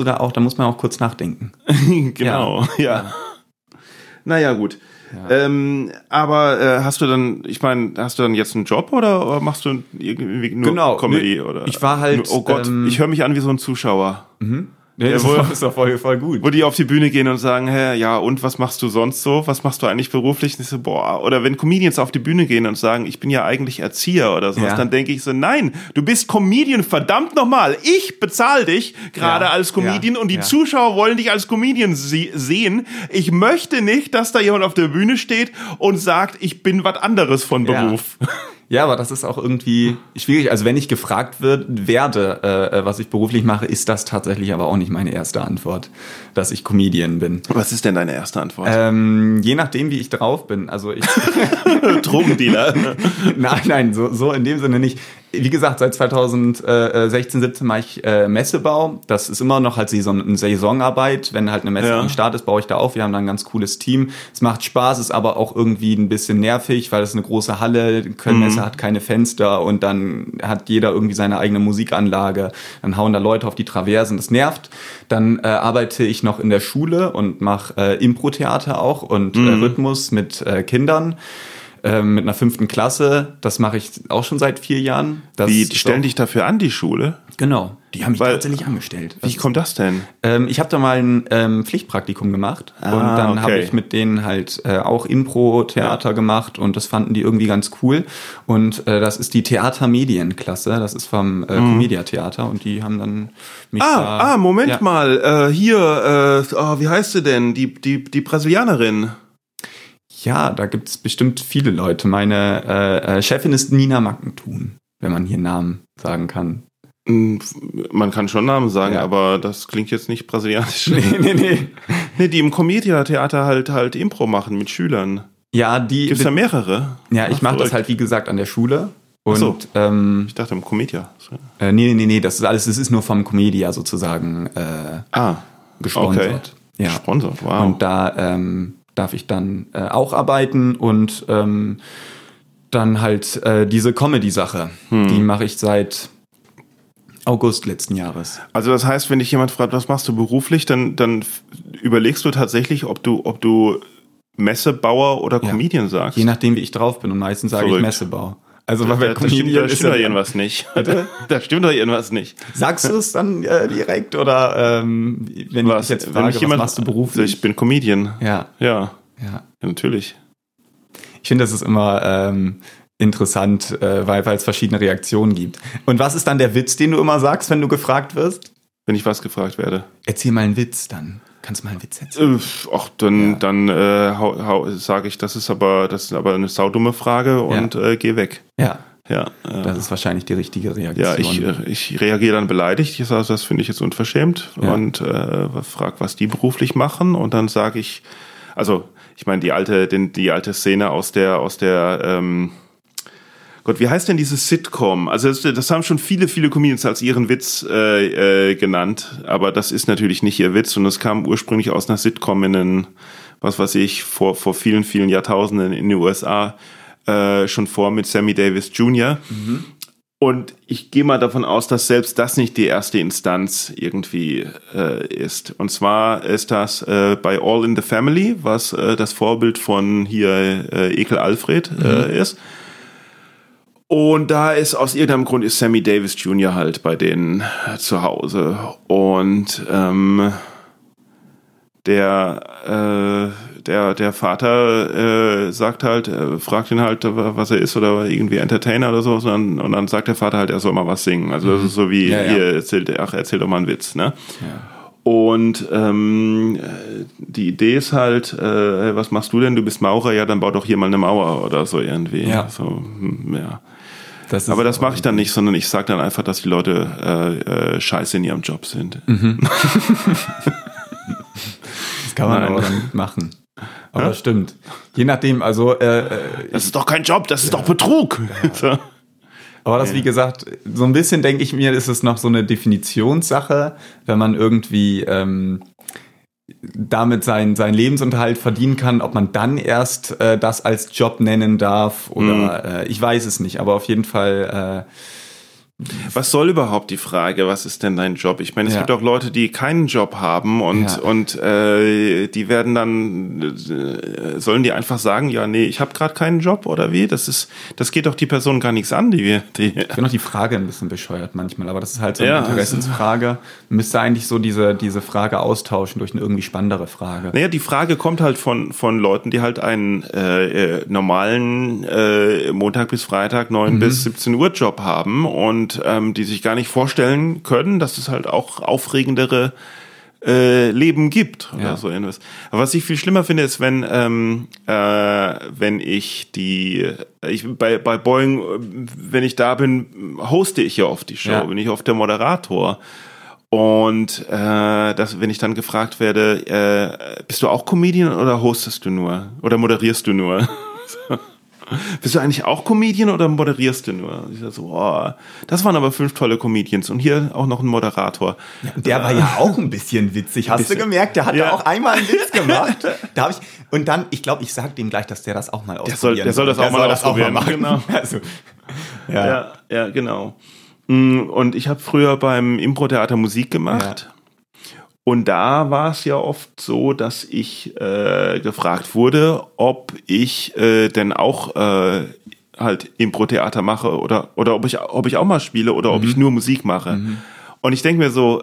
da auch, da muss man auch kurz nachdenken. Genau, ja. ja. Naja, gut. Ja. Ähm, aber äh, hast du dann, ich meine, hast du dann jetzt einen Job oder, oder machst du irgendwie nur genau, Comedy? Nee, oder? Ich war halt... Oh Gott, ähm, ich höre mich an wie so ein Zuschauer. Mhm. Nee, das ja, ist doch voll, voll gut. Wo die auf die Bühne gehen und sagen, hä, ja, und was machst du sonst so? Was machst du eigentlich beruflich? Und ich so, boah. Oder wenn Comedians auf die Bühne gehen und sagen, ich bin ja eigentlich Erzieher oder sowas, ja. dann denke ich so, nein, du bist Comedian, verdammt nochmal. Ich bezahle dich gerade ja. als Comedian ja. und die ja. Zuschauer wollen dich als Comedian se- sehen. Ich möchte nicht, dass da jemand auf der Bühne steht und sagt, ich bin was anderes von Beruf. Ja. Ja, aber das ist auch irgendwie schwierig. Also wenn ich gefragt wird, werde, äh, was ich beruflich mache, ist das tatsächlich aber auch nicht meine erste Antwort, dass ich Comedian bin. Was ist denn deine erste Antwort? Ähm, je nachdem, wie ich drauf bin. Also ich Drogendealer. Nein, nein, so, so in dem Sinne nicht. Wie gesagt, seit zweitausendsechzehn, siebzehn mache ich äh, Messebau. Das ist immer noch halt Saison, Saisonarbeit. Wenn halt eine Messe ja. am Start ist, baue ich da auf. Wir haben da ein ganz cooles Team. Es macht Spaß, ist aber auch irgendwie ein bisschen nervig, weil es eine große Halle, die Köln-Messe mhm. hat keine Fenster und dann hat jeder irgendwie seine eigene Musikanlage. Dann hauen da Leute auf die Traversen, das nervt. Dann äh, arbeite ich noch in der Schule und mache äh, Impro-Theater auch und mhm. äh, Rhythmus mit äh, Kindern. Ähm, mit einer fünften Klasse, das mache ich auch schon seit vier Jahren. Das Wie, die stellen dich dafür an, die Schule? Genau, die haben mich Weil, tatsächlich angestellt. Wie kommt das denn? Ähm, ich habe da mal ein ähm, Pflichtpraktikum gemacht ah, und dann okay. habe ich mit denen halt äh, auch Impro-Theater ja. gemacht und das fanden die irgendwie ganz cool. Und äh, das ist die Theatermedienklasse, das ist vom äh, mhm. Comedia-Theater und die haben dann mich Ah, da, ah Moment ja. mal, äh, hier, äh, oh, wie heißt sie denn? Die, die, die Brasilianerin. Ja, da gibt es bestimmt viele Leute. Meine äh, Chefin ist Nina Mackentun, wenn man hier Namen sagen kann. Man kann schon Namen sagen, ja. aber das klingt jetzt nicht brasilianisch. Nee, nee, nee. Nee, die im Comedia-Theater halt halt Impro machen mit Schülern. Ja, die... Gibt's da mehrere? Ja, ich mache das halt, wie gesagt, an der Schule. Und, Ach so. ähm, ich dachte im Comedia. Äh, nee, nee, nee, das ist alles, das ist nur vom Comedia sozusagen äh, ah, gesponsert. Okay. Ja. Gesponsert, wow. Und da... Ähm, darf ich dann äh, auch arbeiten und ähm, dann halt äh, diese Comedy-Sache, hm. die mache ich seit August letzten Jahres. Also das heißt, wenn dich jemand fragt, was machst du beruflich, dann, dann überlegst du tatsächlich, ob du, ob du Messebauer oder ja. Comedian sagst? Je nachdem, wie ich drauf bin und meistens sage ich Messebau. Also da, bei da, da stimmt, da stimmt doch irgendwas nicht. Da stimmt doch irgendwas nicht. Sagst du es dann äh, direkt oder ähm, wenn was, ich jetzt frage, wenn ich jemand, was machst du beruflich? Ich bin Comedian. Ja. Ja. Ja. Ja, natürlich. Ich finde, das ist immer ähm, interessant, äh, weil es verschiedene Reaktionen gibt. Und was ist dann der Witz, den du immer sagst, wenn du gefragt wirst? Wenn ich was gefragt werde. Erzähl mal einen Witz dann. Kannst du mal einen Witz erzählen? Äh, ach, dann, ja. dann äh, sage ich, das ist aber, das ist aber eine saudumme Frage und ja. äh, geh weg. Ja. Ja, äh, das ist wahrscheinlich die richtige Reaktion. Ja, ich, ich reagiere dann beleidigt. Ich sage, das finde ich jetzt unverschämt ja. und äh, frage, was die beruflich machen. Und dann sage ich, also ich meine die alte, den, die alte Szene aus der, aus der ähm, Gott, wie heißt denn dieses Sitcom? Also das, das haben schon viele, viele Comedians als ihren Witz äh, äh, genannt, aber das ist natürlich nicht ihr Witz und es kam ursprünglich aus einer Sitcom in den, was weiß ich, vor, vor vielen, vielen Jahrtausenden in den U S A äh, schon vor mit Sammy Davis Junior Mhm. Und ich gehe mal davon aus, dass selbst das nicht die erste Instanz irgendwie äh, ist. Und zwar ist das äh, bei All in the Family, was äh, das Vorbild von hier äh, Ekel Alfred äh, mhm. ist. Und da ist aus irgendeinem Grund ist Sammy Davis Junior halt bei denen zu Hause. Und ähm, der äh, der der Vater äh, sagt halt, äh, fragt ihn halt, was er ist oder irgendwie Entertainer oder so. Und dann, und dann sagt der Vater halt, er soll mal was singen. Also das ist so wie, ja, ja. hier, erzählt, ach, erzähl doch mal einen Witz, ne? Ja. Und ähm, die Idee ist halt, äh, was machst du denn? Du bist Maurer, ja, dann bau doch hier mal eine Mauer oder so irgendwie. Ja. So, ja. Das aber das mache ich dann nicht, sondern ich sage dann einfach, dass die Leute äh, äh, scheiße in ihrem Job sind. Mhm. Das kann man Nein. aber dann machen. Aber ja? Das stimmt. Je nachdem, also äh, das ist doch kein Job, das ist ja. doch Betrug. Ja. Aber das, wie gesagt, so ein bisschen denke ich mir, ist es noch so eine Definitionssache, wenn man irgendwie ähm, damit seinen seinen Lebensunterhalt verdienen kann, ob man dann erst äh, das als Job nennen darf oder mhm. äh, ich weiß es nicht, aber auf jeden Fall Was soll überhaupt die Frage, was ist denn dein Job? Ich meine, es ja. gibt auch Leute, die keinen Job haben und, ja. und äh, die werden dann, äh, sollen die einfach sagen, ja, nee, ich habe gerade keinen Job oder wie? Das ist, das geht doch die Person gar nichts an, die wir. Die ich finde auch die Frage ein bisschen bescheuert manchmal, aber das ist halt so eine ja, Interessensfrage. Müsste eigentlich so diese, diese Frage austauschen durch eine irgendwie spannendere Frage. Naja, die Frage kommt halt von, von Leuten, die halt einen äh, normalen äh, Montag bis Freitag neun mhm. bis siebzehn Uhr Job haben und ähm, die sich gar nicht vorstellen können, dass es halt auch aufregendere äh, Leben gibt oder ja. so irgendwas. Aber was ich viel schlimmer finde, ist, wenn ähm, äh, wenn ich die ich bei bei Boing, wenn ich da bin, hoste ich ja oft die Show, ja. bin ich oft der Moderator. Und äh, das, wenn ich dann gefragt werde, äh, bist du auch Comedian oder hostest du nur oder moderierst du nur? Bist du eigentlich auch Comedian oder moderierst du nur? Ich sag so, oh, das waren aber fünf tolle Comedians und hier auch noch ein Moderator. Ja, der war ja auch ein bisschen witzig. Hast bisschen. du gemerkt? Der hat ja auch einmal einen Witz gemacht. Da hab ich, und dann, ich glaube, ich sag dem gleich, dass der das auch mal ausprobieren Der soll, der soll das der auch mal ausprobieren. Auch mal genau. Also, ja. Ja, ja, genau. Und ich habe früher beim Impro-Theater Musik gemacht. Ja. Und da war es ja oft so, dass ich äh, gefragt wurde, ob ich äh, denn auch äh, halt Impro-Theater mache oder oder ob ich ob ich auch mal spiele oder mhm. ob ich nur Musik mache. Mhm. Und ich denke mir so,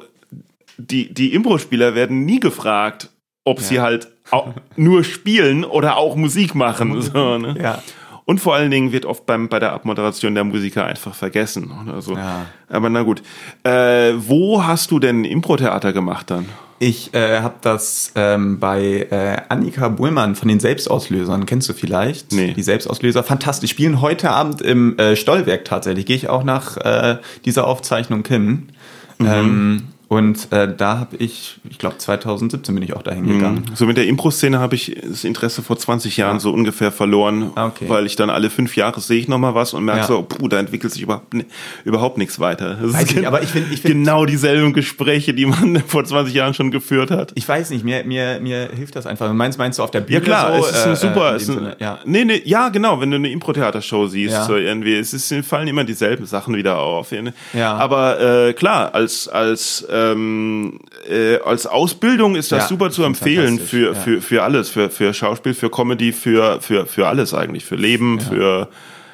die die Impro-Spieler werden nie gefragt, ob ja. sie halt auch nur spielen oder auch Musik machen. So, ne? Ja. Und vor allen Dingen wird oft beim, bei der Abmoderation der Musiker einfach vergessen. Also, ja. Aber na gut. Äh, wo hast du denn Impro-Theater gemacht dann? Ich äh, habe das ähm, bei äh, Annika Buhlmann von den Selbstauslösern. Kennst du vielleicht? Nee. Die Selbstauslöser. Fantastisch. Spielen heute Abend im äh, Stollwerk tatsächlich. Gehe ich auch nach äh, dieser Aufzeichnung hin. Mhm. Ähm, Und äh, da habe ich, ich glaube zweitausendsiebzehn bin ich auch dahin gegangen. So mit der Impro-Szene habe ich das Interesse vor zwanzig Jahren ja. so ungefähr verloren, okay. weil ich dann alle fünf Jahre sehe ich nochmal was und merke ja. so, puh, da entwickelt sich überhaupt, überhaupt nichts weiter. Das weiß ist nicht, aber ich find, ich find, genau dieselben Gespräche, die man vor zwanzig Jahren schon geführt hat. Ich weiß nicht, mir, mir, mir hilft das einfach. Meinst, meinst du auf der Bühne? Ja klar, so, es ist ein äh, super, äh, es ist ein, Sinne, ja. Nee, nee, ja genau, wenn du eine Impro-Theater-Show siehst, ja. so irgendwie, es ist, fallen immer dieselben Sachen wieder auf. Ja. Aber äh, klar, als, als ähm, Äh, als Ausbildung ist das ja, super zu empfehlen für, ja. für, für alles, für, für Schauspiel, für Comedy, für, für, für alles eigentlich, für Leben, ja. für,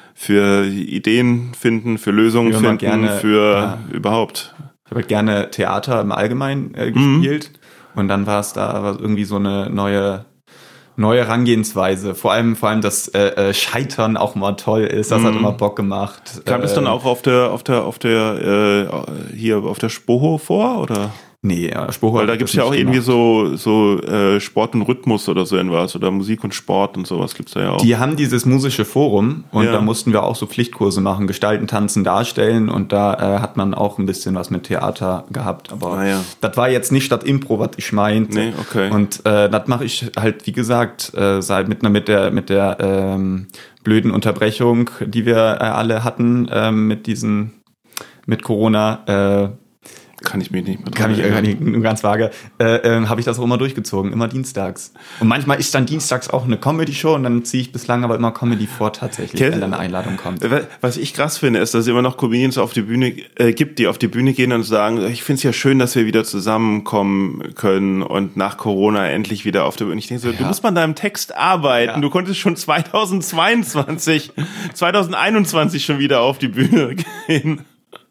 für Ideen finden, für Lösungen finden, gerne, für ja. überhaupt. Ich habe halt gerne Theater im Allgemeinen äh, gespielt mhm. und dann war es da aber irgendwie so eine neue neue Herangehensweise, vor allem vor allem das äh, Scheitern auch mal toll ist, das mm. hat immer Bock gemacht. Kam das dann auch auf der auf der auf der äh, hier auf der Spoho vor oder? Nee, ja, Spoho. Weil da gibt's ja auch irgendwie so so äh, Sport und Rhythmus oder so irgendwas oder Musik und Sport und sowas gibt's da ja auch. Die haben dieses musische Forum und ja. da mussten wir auch so Pflichtkurse machen, gestalten, tanzen, darstellen und da äh, hat man auch ein bisschen was mit Theater gehabt, aber ah, ja. das war jetzt nicht das Impro, was ich meinte. Nee, okay. Und äh, das mache ich halt, wie gesagt, äh, seit mit, mit der mit der ähm, blöden Unterbrechung, die wir äh, alle hatten äh, mit diesen mit Corona. Äh, Kann ich mich nicht mehr Kann ich irgendwie nur ganz vage. Äh, äh, habe ich das auch immer durchgezogen, immer dienstags. Und manchmal ist dann dienstags auch eine Comedy-Show und dann ziehe ich bislang aber immer Comedy vor tatsächlich, Ken, wenn dann eine Einladung kommt. Was ich krass finde, ist, dass es immer noch Comedians auf die Bühne äh, gibt, die auf die Bühne gehen und sagen, ich finde es ja schön, dass wir wieder zusammenkommen können und nach Corona endlich wieder auf der Bühne. Ich denke so, ja. du musst mal an deinem Text arbeiten. Ja. Du konntest schon zweitausendzweiundzwanzig, zweitausendeinundzwanzig schon wieder auf die Bühne gehen.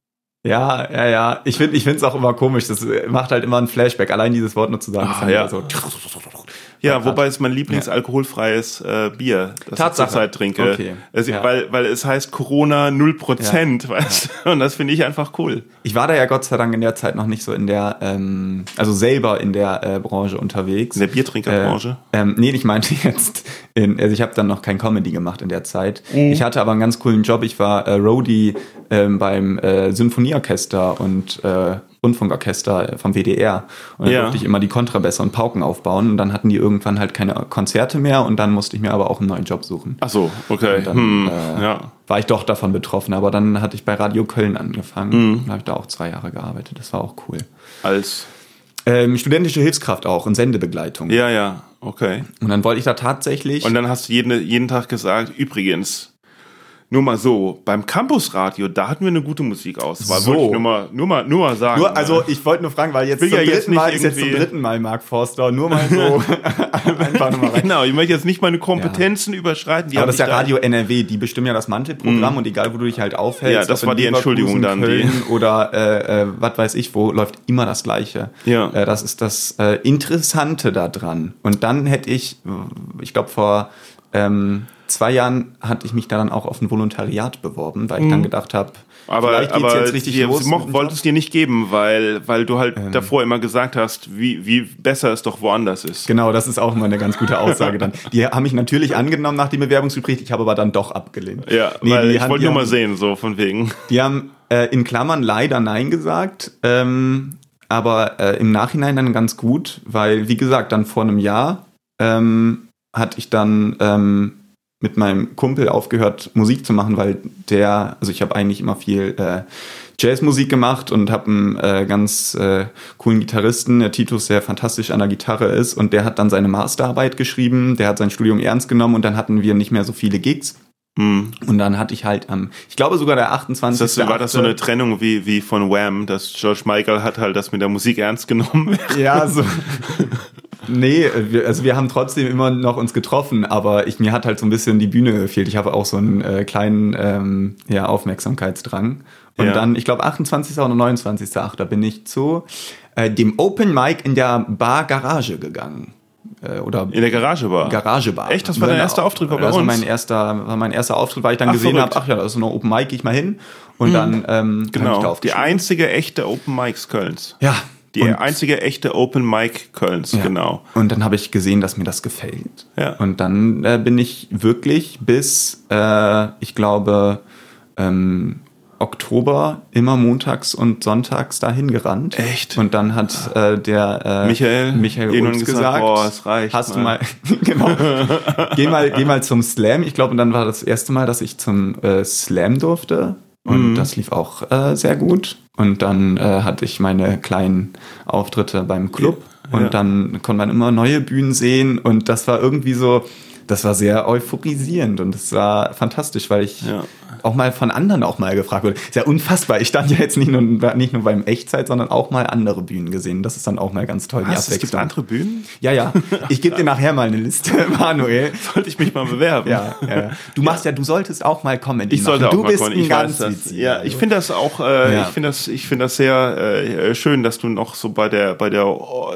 Ja, ja, ja. Ich finde, ich finde es auch immer komisch. Das macht halt immer ein Flashback. Allein dieses Wort nur zu sagen. Ah, ja. So. Ja, wobei es mein Lieblingsalkoholfreies äh, Bier, das Tatsache. ich zurzeit trinke. Okay. Es, ja. weil, weil es heißt Corona null Prozent, ja. weißt du? Und das finde ich einfach cool. Ich war da ja Gott sei Dank in der Zeit noch nicht so in der, ähm, also selber in der äh, Branche unterwegs. In der Biertrinkerbranche? Äh, ähm, nee, ich meinte jetzt, in, also ich habe dann noch kein Comedy gemacht in der Zeit. Mhm. Ich hatte aber einen ganz coolen Job. Ich war äh, Roadie äh, beim äh, Symphonieorchester und äh, Rundfunkorchester vom W D R. Und dann ja. durfte ich immer die Kontrabässe und Pauken aufbauen. Und dann hatten die irgendwann halt keine Konzerte mehr. Und dann musste ich mir aber auch einen neuen Job suchen. Ach so, okay. Und dann hm, äh, ja. war ich doch davon betroffen. Aber dann hatte ich bei Radio Köln angefangen. Mhm. Und habe ich da auch zwei Jahre gearbeitet. Das war auch cool. Als? Ähm, studentische Hilfskraft auch in Sendebegleitung. Ja, ja, okay. Und dann wollte ich da tatsächlich... Und dann hast du jeden, jeden Tag gesagt, übrigens... Nur mal so, beim Campusradio, da hatten wir eine gute Musikauswahl. So. Wollte ich nur mal, nur mal, nur mal sagen. Nur, also ich wollte nur fragen, weil jetzt will zum, ja jetzt dritten Mal, nicht ist jetzt zum irgendwie- dritten Mal Mark Forster, nur mal so einfach nochmal rein. Genau, ich möchte jetzt nicht meine Kompetenzen überschreiten. Die Aber haben das ist ja mich da- Radio N R W, die bestimmen ja das Mantelprogramm und egal, wo du dich halt aufhältst. Ja, das ob in war die Leverkusen, Entschuldigung dann, die- Köln oder äh, äh, was weiß ich wo, läuft immer das Gleiche. Ja. Äh, das ist das äh, Interessante da dran. Und dann hätte ich, ich glaube vor ähm, zwei Jahren hatte ich mich da dann auch auf ein Volontariat beworben, weil ich dann gedacht habe, Aber, vielleicht geht's aber jetzt richtig die, los. sie mo- mit dem wollte es Job. dir nicht geben, weil, weil du halt davor immer gesagt hast, wie, wie besser es doch woanders ist. Genau, das ist auch immer eine ganz gute Aussage dann. Die haben mich natürlich angenommen nach dem Bewerbungsgespräch, ich habe aber dann doch abgelehnt. Ja, Nee, weil die ich haben- wollte die nur mal haben- sehen, so von wegen. Die haben äh, in Klammern leider Nein gesagt, ähm, aber äh, im Nachhinein dann ganz gut, weil, wie gesagt, dann vor einem Jahr ähm, hatte ich dann ähm, mit meinem Kumpel aufgehört, Musik zu machen, weil der, also ich habe eigentlich immer viel äh, Jazzmusik gemacht und habe einen äh, ganz äh, coolen Gitarristen, der Titus, der fantastisch an der Gitarre ist, und der hat dann seine Masterarbeit geschrieben, der hat sein Studium ernst genommen und dann hatten wir nicht mehr so viele Gigs. Hm. Und dann hatte ich halt am, ich glaube sogar der achtundzwanzigste Das, war das so eine Trennung wie, wie von Wham, dass George Michael hat halt das mit der Musik ernst genommen. Ja, so. Nee, wir, also wir haben trotzdem immer noch uns getroffen, aber ich, mir hat halt so ein bisschen die Bühne gefehlt. Ich habe auch so einen äh, kleinen ähm, ja, Aufmerksamkeitsdrang. Und Ja. dann, ich glaube, achtundzwanzigsten oder neunundzwanzigsten achten bin ich zu äh, dem Open Mic in der Bar Garage gegangen. Äh, oder In der Garagebar. Garagebar. Echt? Das war dein erster Auftritt bei das war uns? mein erster, war mein erster Auftritt, weil ich dann Ach, gesehen verrückt. habe, ach ja, das ist so eine Open Mic, gehe ich mal hin. Und dann ähm, hab ich da Genau, die aufgeschrieben. einzige echte Open Mics Kölns. Ja. Die Und- einzige echte Open Mic Kölns, Ja. genau. Und dann habe ich gesehen, dass mir das gefällt. Ja. Und dann äh, bin ich wirklich bis, äh, ich glaube, ähm, Oktober immer montags und sonntags dahin gerannt. Echt? Und dann hat äh, der äh, Michael Michael irgendwann Ulz gesagt, gesagt, boah, es reicht hast mal. du mal, genau, geh mal, geh mal zum Slam. Ich glaube, und dann war das erste Mal, dass ich zum äh, Slam durfte. Und Mhm. das lief auch äh, sehr gut. Und dann äh, hatte ich meine kleinen Auftritte beim Club. Ja. Und dann konnte man immer neue Bühnen sehen. Und das war irgendwie so, das war sehr euphorisierend. Und das war fantastisch, weil ich Ja. auch mal von anderen auch mal gefragt wurde. Ist ja unfassbar. Ich stand ja jetzt nicht nur, nicht nur beim Echtzeit, sondern auch mal andere Bühnen gesehen. Das ist dann auch mal ganz toll, die Was, es gibt Abwechslung. andere Bühnen? Ja, ja. Ich gebe dir nachher mal eine Liste, Manuel. Sollte ich mich mal bewerben? Ja, ja. Du machst ja, du solltest auch mal Comedy Ich sollte machen. auch Du mal bist kommen. ein Ich ganz weiß das. witziger. Ja, ich finde das auch, äh, Ja. ich finde das, ich finde das sehr äh, schön, dass du noch so bei der, bei der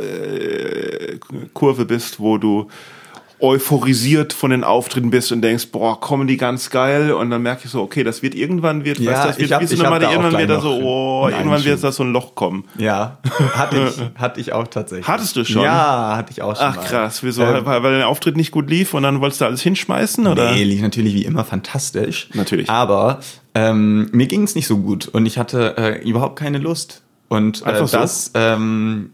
äh, Kurve bist, wo du euphorisiert von den Auftritten bist und denkst, boah, Comedy ganz geil, und dann merke ich so, okay, das wird irgendwann, wird, Ja, weißt du, das wird ich hab- wie so ich eine hab Matte, da auch irgendwann gleich wird da so, noch oh, einen irgendwann wird Einschub. da so ein Loch kommen. Ja, hatte ich, hatte ich auch tatsächlich. Hattest du schon? Ja, hatte ich auch schon Ach mal. krass, wieso? Ähm, weil, weil der Auftritt nicht gut lief und dann wolltest du alles hinschmeißen, oder? Nee, lief natürlich wie immer fantastisch. Natürlich. Aber ähm, mir ging es nicht so gut und ich hatte äh, überhaupt keine Lust. Und äh, Einfach so? das, ähm,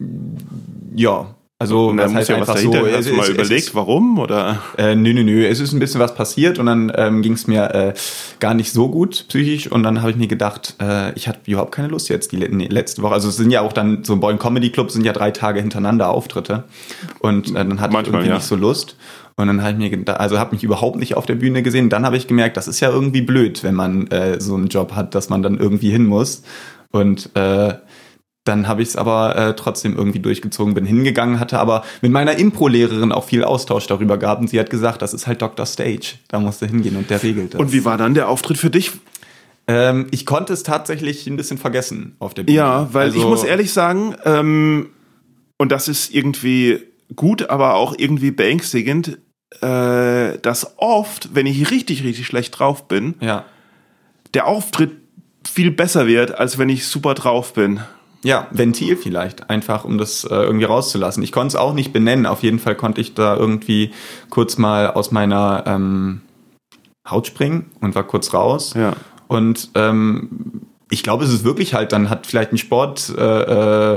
ja, also Und das dann muss heißt ja was einfach so. dahinter. Hast es du mal ist- es überlegt, ist- warum, oder? Äh, nö, nö, nö, es ist ein bisschen was passiert und dann ähm, ging es mir äh, gar nicht so gut psychisch und dann habe ich mir gedacht, äh, ich hatte überhaupt keine Lust jetzt die le- nee, letzte Woche. Also es sind ja auch dann, so Boing Comedy Club sind ja drei Tage hintereinander Auftritte und äh, dann hatte Manchmal, ich irgendwie ja. nicht so Lust. Und dann habe ich mir gedacht, also habe mich überhaupt nicht auf der Bühne gesehen. Dann habe ich gemerkt, das ist ja irgendwie blöd, wenn man äh, so einen Job hat, dass man dann irgendwie hin muss. Und äh, dann habe ich es aber äh, trotzdem irgendwie durchgezogen, bin hingegangen, hatte aber mit meiner Impro-Lehrerin auch viel Austausch darüber gehabt. Und sie hat gesagt, das ist halt Doktor Stage. Da musst du hingehen und der regelt das. Und wie war dann der Auftritt für dich? Ähm, ich konnte es tatsächlich ein bisschen vergessen auf der Bühne. Ja, weil Also- ich muss ehrlich sagen, ähm, und das ist irgendwie gut, aber auch irgendwie beängstigend, äh, dass oft, wenn ich richtig, richtig schlecht drauf bin, Ja. der Auftritt viel besser wird, als wenn ich super drauf bin. Ja, Ventil vielleicht, einfach um das äh, irgendwie rauszulassen. Ich konnte es auch nicht benennen. Auf jeden Fall konnte ich da irgendwie kurz mal aus meiner ähm, Haut springen und war kurz raus. Ja. Und ähm, ich glaube, es ist wirklich halt, dann hat vielleicht ein Sport, äh, äh,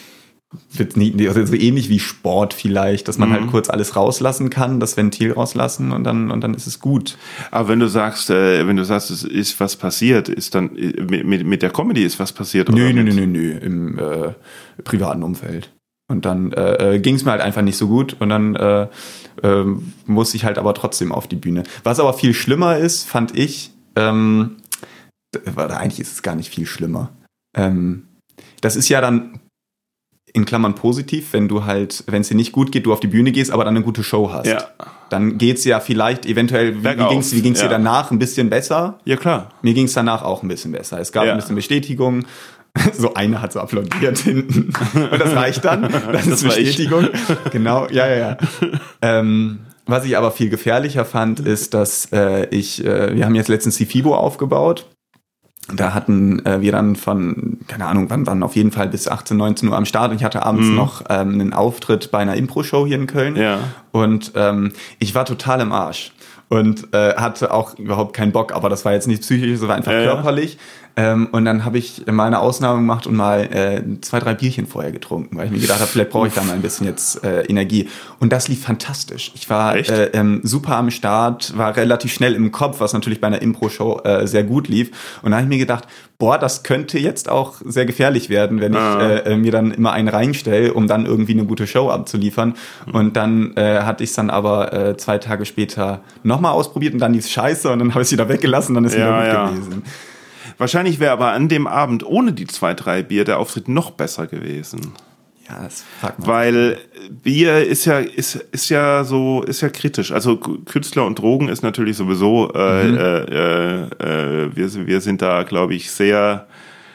wird nie, also so ähnlich wie Sport vielleicht, dass man Mhm. halt kurz alles rauslassen kann, das Ventil rauslassen und dann, und dann ist es gut. Aber wenn du sagst, äh, wenn du sagst, es ist was passiert, ist dann äh, mit, mit, mit der Comedy ist was passiert? Nö, oder nö, mit- nö, nö, nö, im äh, privaten Umfeld. Und dann äh, ging es mir halt einfach nicht so gut und dann äh, äh, musste ich halt aber trotzdem auf die Bühne. Was aber viel schlimmer ist, fand ich, ähm, eigentlich ist es gar nicht viel schlimmer. Ähm, das ist ja dann in Klammern positiv, wenn du halt, wenn es dir nicht gut geht, du auf die Bühne gehst, aber dann eine gute Show hast. Ja. Dann geht's ja vielleicht eventuell, wie, wie ging's, wie ging's ja. dir danach ein bisschen besser? Ja, klar. Mir ging's danach auch ein bisschen besser. Es gab ja. ein bisschen Bestätigung. So eine hat so applaudiert hinten. Und das reicht dann. Das, das ist Bestätigung. Genau, ja, ja, ja. ähm, was ich aber viel gefährlicher fand, ist, dass äh, ich, äh, wir haben jetzt letztens die FIBO aufgebaut. Da hatten äh, wir dann von, keine Ahnung, wann waren auf jeden Fall bis achtzehn, neunzehn Uhr am Start und ich hatte abends mhm. noch ähm, einen Auftritt bei einer Impro-Show hier in Köln. Ja. Und ähm, ich war total im Arsch und äh, hatte auch überhaupt keinen Bock, aber das war jetzt nicht psychisch, das war einfach ja, körperlich. Ähm, und dann habe ich mal eine Ausnahme gemacht und mal äh, zwei, drei Bierchen vorher getrunken, weil ich mir gedacht habe, vielleicht brauche ich da mal ein bisschen jetzt äh, Energie. Und das lief fantastisch. Ich war äh, ähm, super am Start, war relativ schnell im Kopf, was natürlich bei einer Impro-Show äh, sehr gut lief. Und da habe ich mir gedacht, boah, das könnte jetzt auch sehr gefährlich werden, wenn ah. ich äh, mir dann immer einen reinstelle, um dann irgendwie eine gute Show abzuliefern. Mhm. Und dann äh, hatte ich es dann aber äh, zwei Tage später nochmal ausprobiert und dann lief es scheiße und dann habe ich es wieder weggelassen, dann ist es ja, wieder gut ja. gewesen. Wahrscheinlich wäre aber an dem Abend ohne die zwei, drei Bier der Auftritt noch besser gewesen. Ja, das fragt man. Weil Bier ist ja, ist, ist ja so, ist ja kritisch. Also Künstler und Drogen ist natürlich sowieso, äh, mhm. äh, äh, wir, wir sind da, glaube ich, sehr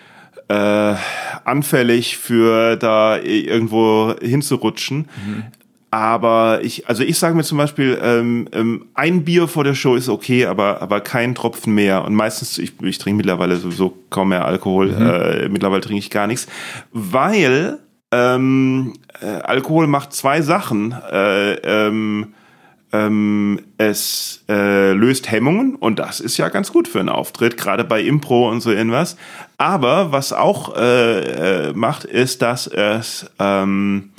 äh, anfällig für da irgendwo hinzurutschen. Mhm. Aber ich, also ich sage mir zum Beispiel, ähm, ähm, ein Bier vor der Show ist okay, aber aber kein Tropfen mehr. Und meistens, ich, ich trinke mittlerweile sowieso kaum mehr Alkohol. Mhm. Äh, mittlerweile trinke ich gar nichts, weil ähm, äh, Alkohol macht zwei Sachen. Äh, ähm, ähm, es äh, löst Hemmungen und das ist ja ganz gut für einen Auftritt, gerade bei Impro und so irgendwas. Aber was auch äh, äh, macht, ist, dass es ähm,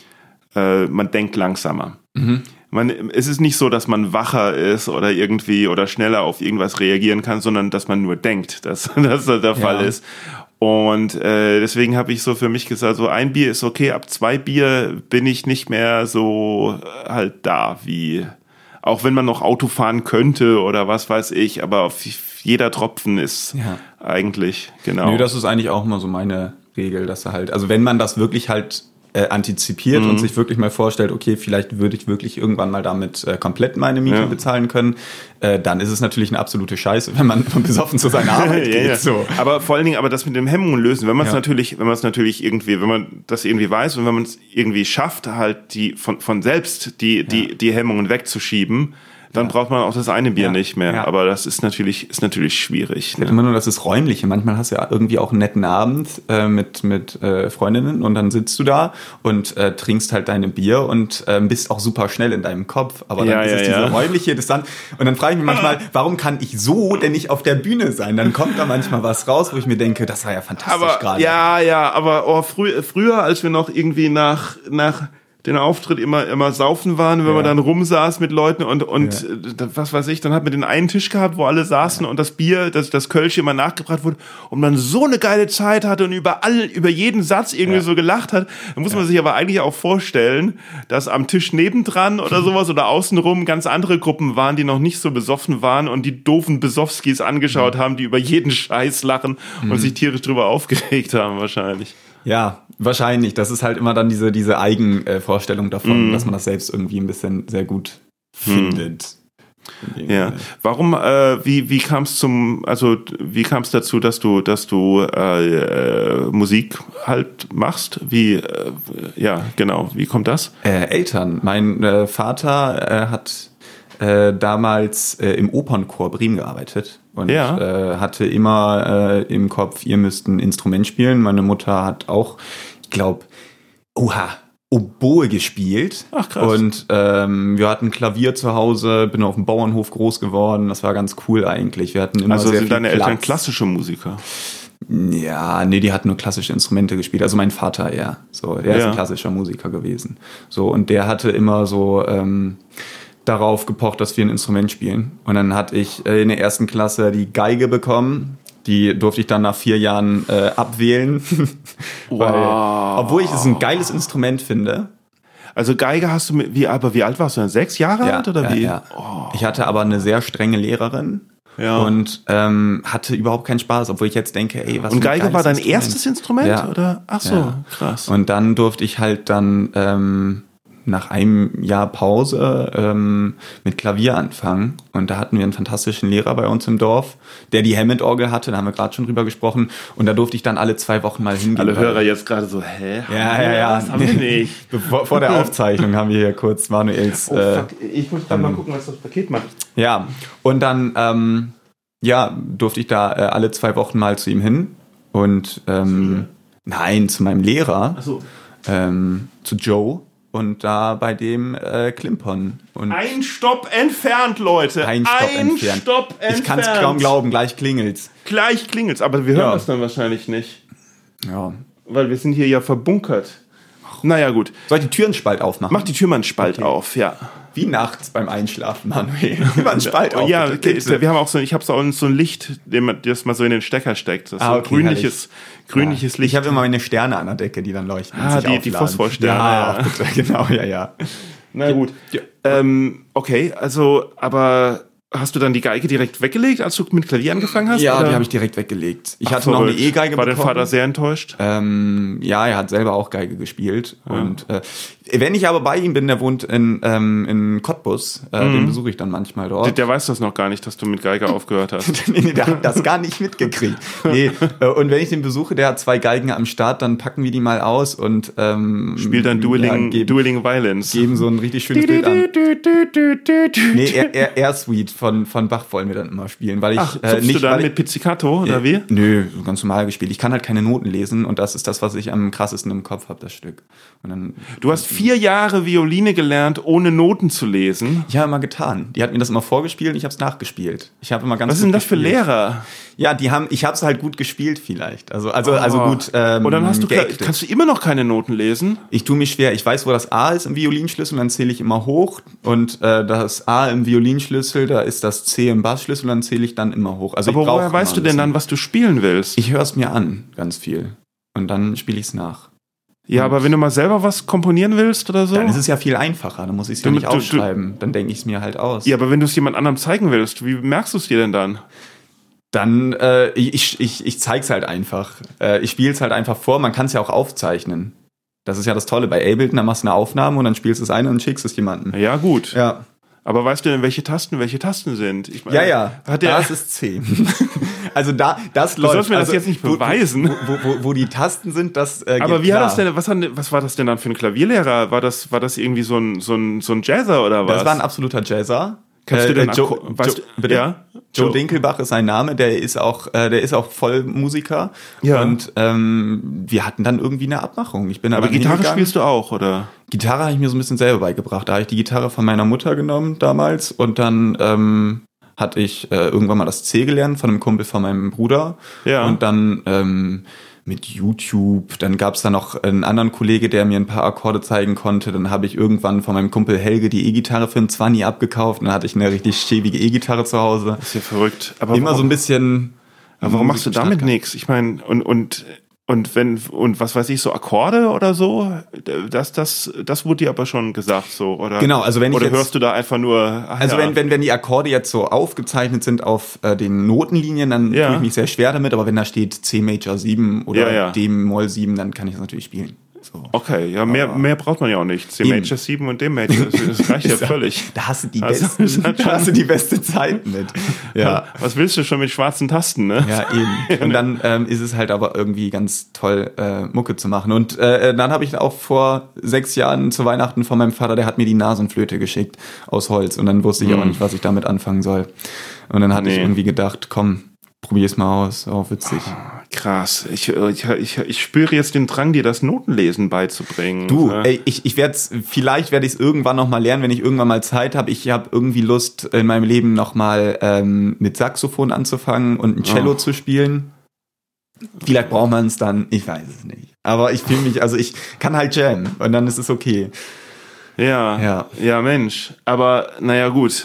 man denkt langsamer. Mhm. Man, es ist nicht so, dass man wacher ist oder irgendwie oder schneller auf irgendwas reagieren kann, sondern dass man nur denkt, dass das der ja. Fall ist. Und äh, deswegen habe ich so für mich gesagt, so ein Bier ist okay, ab zwei Bier bin ich nicht mehr so halt da, wie auch wenn man noch Auto fahren könnte oder was weiß ich, aber auf jeder Tropfen ist ja. eigentlich, genau. Nö, das ist eigentlich auch mal so meine Regel, dass er halt, also wenn man das wirklich halt Äh, antizipiert mhm. und sich wirklich mal vorstellt, okay, vielleicht würde ich wirklich irgendwann mal damit äh, komplett meine Miete ja. bezahlen können, äh, dann ist es natürlich eine absolute Scheiße, wenn man besoffen zu seiner Arbeit ja, geht. Ja. So. Aber vor allen Dingen, aber das mit dem Hemmungen lösen, wenn man es ja. natürlich, wenn man es natürlich irgendwie, wenn man das irgendwie weiß und wenn man es irgendwie schafft, halt die von von selbst die die ja. die Hemmungen wegzuschieben, dann ja. braucht man auch das eine Bier ja. nicht mehr. Ja. Aber das ist natürlich, ist natürlich schwierig. Ne? Immer nur, das ist Räumliche. Manchmal hast du ja irgendwie auch einen netten Abend äh, mit, mit äh, Freundinnen und dann sitzt du da und äh, trinkst halt deine Bier und äh, bist auch super schnell in deinem Kopf. Aber dann ja, ist ja, es diese ja. räumliche Distanz. Und dann frage ich mich manchmal, warum kann ich so denn nicht auf der Bühne sein? Dann kommt da manchmal was raus, wo ich mir denke, das war ja fantastisch gerade. Ja, ja, aber oh, frü- früher, als wir noch irgendwie nach, nach den Auftritt immer immer saufen waren, wenn ja. man dann rumsaß mit Leuten und und ja. was weiß ich, dann hat man den einen Tisch gehabt, wo alle saßen ja. und das Bier, das das Kölsch immer nachgebracht wurde und man so eine geile Zeit hatte und über all, über jeden Satz irgendwie ja. so gelacht hat. Da muss ja. man sich aber eigentlich auch vorstellen, dass am Tisch nebendran oder sowas oder außenrum ganz andere Gruppen waren, die noch nicht so besoffen waren und die doofen Besowskis angeschaut mhm. haben, die über jeden Scheiß lachen mhm. und sich tierisch drüber aufgeregt haben wahrscheinlich. Ja, wahrscheinlich. Das ist halt immer dann diese, diese Eigenvorstellung davon, mm. dass man das selbst irgendwie ein bisschen sehr gut mm. findet. Ja. Warum, äh, wie, wie kam es zum, also wie kam es dazu, dass du, dass du äh, äh, Musik halt machst? Wie, äh, ja, genau, wie kommt das? Äh, Eltern. Mein äh, Vater äh, hat äh, damals äh, im Opernchor Bremen gearbeitet. Und ja. äh, hatte immer äh, im Kopf, ihr müsst ein Instrument spielen. Meine Mutter hat auch, ich glaube, oha, Oboe gespielt. Ach krass. Und ähm, wir hatten Klavier zu Hause, bin auf dem Bauernhof groß geworden. Das war ganz cool eigentlich. Wir hatten immer also sehr sind viel deine Platz. Eltern klassische Musiker? Ja, nee, die hatten nur klassische Instrumente gespielt. Also mein Vater eher. So, der ja. ist ein klassischer Musiker gewesen. So, und der hatte immer so ähm, darauf gepocht, dass wir ein Instrument spielen. Und dann hatte ich äh, in der ersten Klasse die Geige bekommen. Die durfte ich dann nach vier Jahren äh, abwählen. Wow. Weil, obwohl ich es ein geiles Instrument finde. Also Geige hast du mit, wie, aber wie alt warst du denn? Sechs Jahre ja, alt oder ja, wie? Ja. Oh. Ich hatte aber eine sehr strenge Lehrerin. ja. und ähm, hatte überhaupt keinen Spaß, obwohl ich jetzt denke, ey, was Und Geige war dein Instrument. erstes Instrument? Ja. Oder? Ach so, ja. krass. Und dann durfte ich halt dann ähm, nach einem Jahr Pause ähm, mit Klavier anfangen. Und da hatten wir einen fantastischen Lehrer bei uns im Dorf, der die Hammond-Orgel hatte, da haben wir gerade schon drüber gesprochen. Und da durfte ich dann alle zwei Wochen mal hingehen. Alle Hörer jetzt gerade so, hä? Ja, ja, ja. Das haben wir nicht. Bevor, vor der Aufzeichnung haben wir hier kurz Manuels... Oh, fuck. Ich muss gerade mal gucken, was das Paket macht. Ja, und dann ähm, ja, durfte ich da äh, alle zwei Wochen mal zu ihm hin. Und ähm, nein, zu meinem Lehrer. Ach so. Ähm, zu Joe. Und da bei dem äh, Klimpern. Und ein Stopp entfernt, Leute. Ein Stopp ein entfernt. Stopp entfernt. Ich kann es kaum glauben, gleich klingelt's. Gleich klingelt's, aber wir hören ja. das dann wahrscheinlich nicht. Ja. Weil wir sind hier ja verbunkert. Naja, gut. Soll ich die Türen Spalt aufmachen? Mach die Tür mal einen Spalt okay. auf, ja. Wie nachts beim Einschlafen, Manuel. Immer einen Spalt auf. Ja, okay, wir haben auch so, ich habe so ein, so ein Licht, das man so in den Stecker steckt. Das ist ah, okay, so ein grünliches, grünliches ja. Licht. Ich habe immer meine Sterne an der Decke, die dann leuchten. Ah, die, die Phosphorsterne. Ja, ja. Genau, ja, ja. Na gut. Ja. Ähm, okay, also, aber hast du dann die Geige direkt weggelegt, als du mit Klavier angefangen hast? Ja, oder? die habe ich direkt weggelegt. Ich Ach, hatte noch eine E-Geige War bekommen. dein Vater sehr enttäuscht? Ähm, ja, er hat selber auch Geige gespielt. Ja. Und äh, wenn ich aber bei ihm bin, der wohnt in, ähm, in Cottbus, äh, mhm. den besuche ich dann manchmal dort. Der, der weiß das noch gar nicht, dass du mit Geige aufgehört hast. nee, nee, der hat das gar nicht mitgekriegt. Nee, äh, und wenn ich den besuche, der hat zwei Geigen am Start, dann packen wir die mal aus und ähm, spielt dann Dueling, ja, geben, Dueling Violence. Geben so ein richtig schönes Bild an. Nee, Air, Air, Air Suite von, von Bach wollen wir dann immer spielen, weil ich Ach, äh, nicht du dann weil mit Pizzicato oder wie? Nö, ganz normal gespielt. Ich kann halt keine Noten lesen und das ist das, was ich am krassesten im Kopf habe, das Stück. Und dann, du hast vier Jahre Violine gelernt, ohne Noten zu lesen? Ja, immer getan. Die hat mir das immer vorgespielt und ich habe es nachgespielt. Ich habe immer ganz Was sind das gespielt. Für Lehrer? Ja, die haben, ich habe es halt gut gespielt vielleicht. Also, also, oh. also gut. Ähm, und dann hast du, geactet. Kannst du immer noch keine Noten lesen? Ich tue mich schwer. Ich weiß, wo das A ist im Violinschlüssel, dann zähle ich immer hoch und äh, das A im Violinschlüssel, da ist das C im Bassschlüssel, dann zähle ich dann immer hoch. Also aber ich woher weißt du denn dann, was du spielen willst? Ich höre es mir an, ganz viel. Und dann spiele ich es nach. Ja, und aber wenn du mal selber was komponieren willst oder so? Dann ist es ja viel einfacher, dann muss ich es ja nicht du, aufschreiben. Du, dann denke ich es mir halt aus. Ja, aber wenn du es jemand anderem zeigen willst, wie merkst du es dir denn dann? Dann, äh, ich, ich, ich zeig's halt einfach. Äh, ich spiele es halt einfach vor, man kann es ja auch aufzeichnen. Das ist ja das Tolle bei Ableton, da machst du eine Aufnahme und dann spielst du es ein und schickst es jemandem. Ja, gut. Ja. Aber weißt du denn, welche Tasten welche Tasten sind? Ich meine, ja, ja, hat der das ist C. Also da, das du läuft. Du sollst mir also, das jetzt nicht beweisen. Wo, wo, wo, wo die Tasten sind, das äh, Aber geht wie klar. hat das denn, was, hat, was war das denn dann für ein Klavierlehrer? War das, war das irgendwie so ein, so ein, so ein Jazzer oder was? Das war ein absoluter Jazzer. Kannst du denn äh, Joe, weißt, Joe, bitte? Ja? Joe Dinkelbach ist sein Name, der ist auch, äh, der ist auch Vollmusiker. Ja. Und ähm, wir hatten dann irgendwie eine Abmachung. Ich bin aber, aber Gitarre spielst du auch, oder? Gitarre habe ich mir so ein bisschen selber beigebracht. Da habe ich die Gitarre von meiner Mutter genommen damals und dann ähm, hatte ich äh, irgendwann mal das C gelernt von einem Kumpel von meinem Bruder. Ja. Und dann ähm, mit YouTube, dann gab es da noch einen anderen Kollege, der mir ein paar Akkorde zeigen konnte. Dann habe ich irgendwann von meinem Kumpel Helge die E-Gitarre für einen Zwanni abgekauft und dann hatte ich eine richtig schäbige E-Gitarre zu Hause. Das ist ja verrückt. Aber immer warum, so ein bisschen. Aber warum machst du damit nichts? Ich meine, und und und wenn und was weiß ich, so Akkorde oder so, das das das wurde dir aber schon gesagt so, oder? Genau, also wenn ich oder jetzt, hörst du da einfach nur? Ach also ja. wenn wenn wenn die Akkorde jetzt so aufgezeichnet sind auf äh, den Notenlinien, dann ja. tue ich mich sehr schwer damit. Aber wenn da steht C Major sieben oder ja, ja. D Moll sieben, dann kann ich das natürlich spielen. So. Okay, ja, mehr, mehr braucht man ja auch nicht. C Major sieben und D Major, das, das reicht ja völlig. Da hast du die also, besten, da hast du die beste Zeit mit. Ja. Was willst du schon mit schwarzen Tasten, ne? Ja, eben. Und dann ähm, ist es halt aber irgendwie ganz toll, äh, Mucke zu machen. Und äh, dann habe ich auch vor sechs Jahren zu Weihnachten von meinem Vater, der hat mir die Nasenflöte geschickt aus Holz. Und dann wusste ich hm. aber nicht, was ich damit anfangen soll. Und dann hatte nee. ich irgendwie gedacht, komm, probier's mal aus, auch witzig. Oh, krass. Ich, ich, ich, ich spüre jetzt den Drang, dir das Notenlesen beizubringen. Du, ey, ich, ich werde vielleicht werde ich es irgendwann noch mal lernen, wenn ich irgendwann mal Zeit habe. Ich habe irgendwie Lust, in meinem Leben noch mal ähm, mit Saxophon anzufangen und ein Cello oh. zu spielen. Vielleicht braucht man es dann, ich weiß es nicht. Aber ich fühle mich, also ich kann halt jammen und dann ist es okay. Ja, ja, ja Mensch. Aber naja, gut.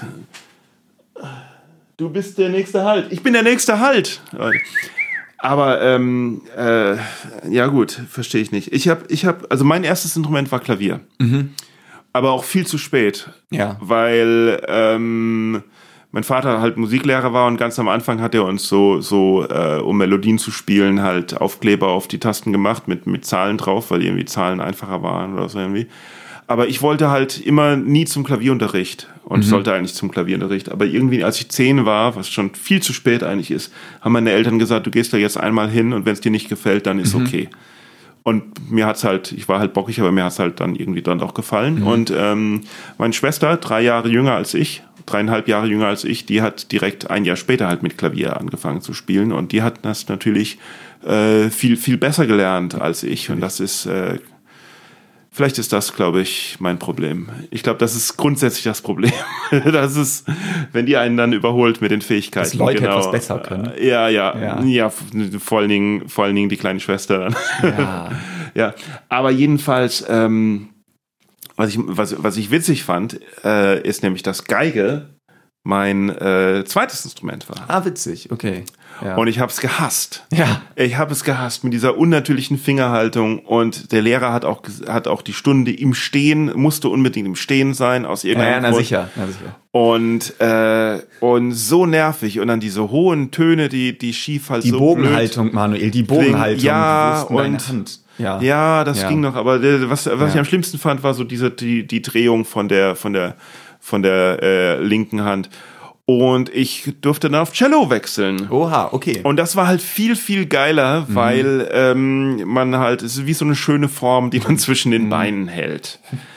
Du bist der nächste Halt. Ich bin der nächste Halt. Aber ähm, äh, ja gut, verstehe ich nicht. Ich habe, ich habe, also mein erstes Instrument war Klavier, mhm. aber auch viel zu spät. Ja. Weil ähm, mein Vater halt Musiklehrer war und ganz am Anfang hat er uns so, so äh, um Melodien zu spielen, halt Aufkleber auf die Tasten gemacht mit, mit Zahlen drauf, weil irgendwie Zahlen einfacher waren oder so irgendwie. Aber ich wollte halt immer nie zum Klavierunterricht und mhm. sollte eigentlich zum Klavierunterricht. Aber irgendwie, als ich zehn war, was schon viel zu spät eigentlich ist, haben meine Eltern gesagt, du gehst da jetzt einmal hin und wenn es dir nicht gefällt, dann ist mhm. okay. Und mir hat's halt, ich war halt bockig, aber mir hat's halt dann irgendwie dann auch gefallen. Mhm. Und ähm, meine Schwester, drei Jahre jünger als ich, dreieinhalb Jahre jünger als ich, die hat direkt ein Jahr später halt mit Klavier angefangen zu spielen. Und die hat das natürlich äh, viel, viel besser gelernt als ich. Und das ist... Äh, Vielleicht ist das, glaube ich, mein Problem. Ich glaube, das ist grundsätzlich das Problem. Das ist, wenn die einen dann überholt mit den Fähigkeiten. Dass Leute genau. etwas besser können. Ja, ja, ja, ja, vor allen Dingen, vor allen Dingen die kleine Schwester dann. Ja. Ja, aber jedenfalls, ähm, was ich, was, was ich witzig fand, äh, ist nämlich, dass Geige mein äh, zweites Instrument war. Ah, witzig, okay. Ja. Und ich habe es gehasst. Ja. Ich habe es gehasst mit dieser unnatürlichen Fingerhaltung. Und der Lehrer hat auch hat auch die Stunde im Stehen, musste unbedingt im Stehen sein, aus irgendeinem ja, ja, Grund. Na sicher, na sicher. Und, äh, und so nervig. Und dann diese hohen Töne, die, die schief halt die so Bogenhaltung, blöd Manuel, die Bogenhaltung. Ja, und Hand. Ja. ja, das ja. ging noch. Aber was, was ja. ich am schlimmsten fand, war so diese die, die Drehung von der von der von der äh, linken Hand. Und ich durfte dann auf Cello wechseln. Oha, okay. Und das war halt viel, viel geiler, mhm. weil ähm, man halt, es ist wie so eine schöne Form, die man zwischen den mhm. Beinen hält.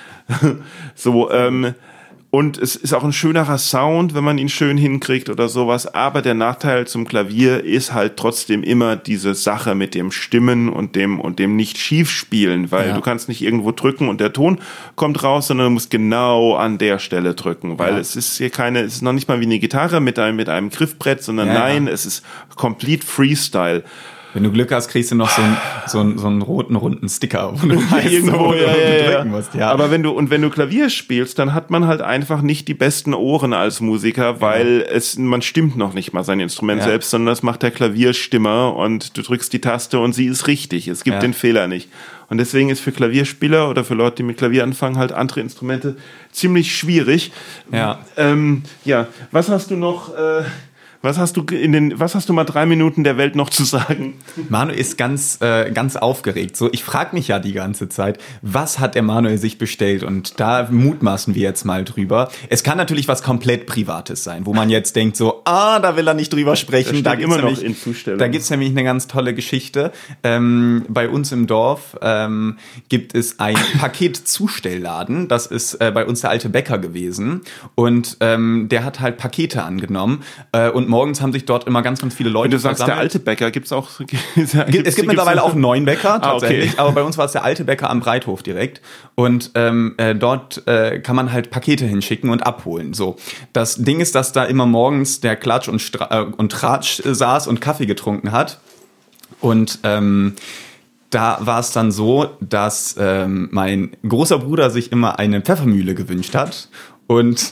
So, ähm, und es ist auch ein schönerer Sound, wenn man ihn schön hinkriegt oder sowas. Aber der Nachteil zum Klavier ist halt trotzdem immer diese Sache mit dem Stimmen und dem und dem nicht schief spielen, weil ja. du kannst nicht irgendwo drücken und der Ton kommt raus, sondern du musst genau an der Stelle drücken, weil ja. es ist hier keine, es ist noch nicht mal wie eine Gitarre mit einem mit einem Griffbrett, sondern ja, nein, ja. es ist complete Freestyle. Wenn du Glück hast, kriegst du noch so einen, so einen, so einen roten, runden Sticker, wo du weißt, irgendwo wo ja, du ja, drücken musst. Ja. Aber wenn du, und wenn du Klavier spielst, dann hat man halt einfach nicht die besten Ohren als Musiker, weil ja. es, man stimmt noch nicht mal sein Instrument ja. selbst, sondern das macht der Klavierstimmer und du drückst die Taste und sie ist richtig. Es gibt ja. den Fehler nicht. Und deswegen ist für Klavierspieler oder für Leute, die mit Klavier anfangen, halt andere Instrumente ziemlich schwierig. Ja. Ähm, ja. Was hast du noch, äh, Was hast du in den, was hast du mal drei Minuten der Welt noch zu sagen? Manuel ist ganz, äh, ganz aufgeregt. So, ich frage mich ja die ganze Zeit, was hat der Manuel sich bestellt? Und da mutmaßen wir jetzt mal drüber. Es kann natürlich was komplett Privates sein, wo man jetzt denkt so, ah, da will er nicht drüber sprechen. Da immer nämlich, noch in Zustellung. Da gibt's nämlich eine ganz tolle Geschichte. Ähm, bei uns im Dorf ähm, gibt es einen Paketzustellladen. Das ist äh, bei uns der alte Bäcker gewesen. Und ähm, der hat halt Pakete angenommen. Äh, und morgens haben sich dort immer ganz, ganz viele Leute Wenn du sagst, versammelt. der alte Bäcker, gibt's auch... Gibt's, es gibt mittlerweile auch einen neuen Bäcker, tatsächlich. Ah, okay. Aber bei uns war es der alte Bäcker am Breithof direkt. Und ähm, äh, dort äh, kann man halt Pakete hinschicken und abholen. So, das Ding ist, dass da immer morgens der Klatsch und, Stra- äh, und Tratsch äh, saß und Kaffee getrunken hat. Und ähm, da war es dann so, dass ähm, mein großer Bruder sich immer eine Pfeffermühle gewünscht hat. Und...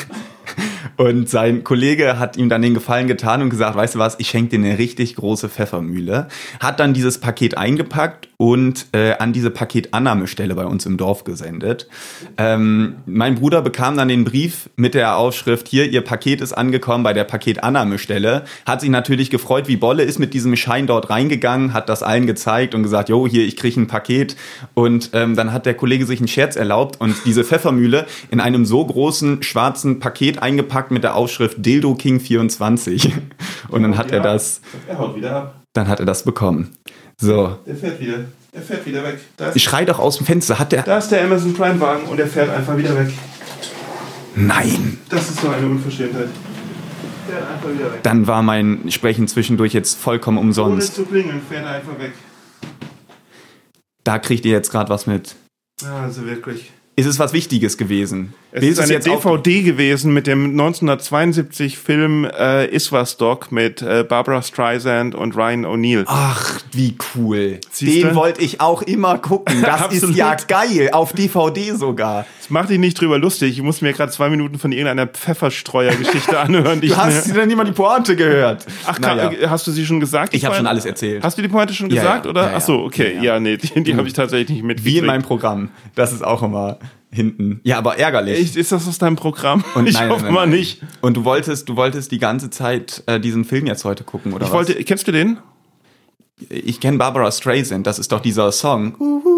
Und sein Kollege hat ihm dann den Gefallen getan und gesagt, weißt du was, ich schenke dir eine richtig große Pfeffermühle. Hat dann dieses Paket eingepackt und äh, an diese Paketannahmestelle bei uns im Dorf gesendet. Ähm, mein Bruder bekam dann den Brief mit der Aufschrift, hier, Ihr Paket ist angekommen bei der Paketannahmestelle. Hat sich natürlich gefreut wie Bolle, ist mit diesem Schein dort reingegangen, hat das allen gezeigt und gesagt, jo, hier, ich kriege ein Paket. Und ähm, dann hat der Kollege sich einen Scherz erlaubt und diese Pfeffermühle in einem so großen schwarzen Paket eingepackt mit der Aufschrift Dildo King vierundzwanzig. Und dann hat er das. Er haut wieder ab. Dann hat er das bekommen. So. Der fährt wieder. Der fährt wieder weg. Ich schrei doch aus dem Fenster. Hat der. Da ist der Amazon Prime Wagen und der fährt einfach wieder weg. Nein. Das ist so eine Unverschämtheit. Der fährt einfach wieder weg. Dann war mein Sprechen zwischendurch jetzt vollkommen umsonst. Ohne zu klingeln fährt er einfach weg. Da kriegt ihr jetzt gerade was mit. Ja, also wirklich. Ist es was Wichtiges gewesen? Es ist eine D V D gewesen mit dem neunzehnhundertzweiundsiebzig Film äh, Iswas Dog mit äh, Barbara Streisand und Ryan O'Neal. Ach, wie cool. Siehste? Den wollte ich auch immer gucken. Das ist ja geil. Auf D V D sogar. Das macht dich nicht drüber lustig. Ich muss mir gerade zwei Minuten von irgendeiner Pfefferstreuer-Geschichte anhören. Die du hast dir nicht mal die Pointe gehört. Ach, naja. Hast du sie schon gesagt? Ich habe schon alles erzählt. Hast du die Pointe schon gesagt? Ja, ja. Oder? Ja, ja. Ach so, okay. Ja, ja. ja nee, die, die habe ich tatsächlich nicht mitgekriegt. Wie in meinem Programm. Das ist auch immer... hinten. Ja, aber ärgerlich. Echt? Ist das aus deinem Programm? Und ich nein, hoffe nein, mal nein. nicht. Und du wolltest, du wolltest die ganze Zeit äh, diesen Film jetzt heute gucken, oder ich was? wollte, kennst du den? Ich kenne Barbara Streisand, das ist doch dieser Song.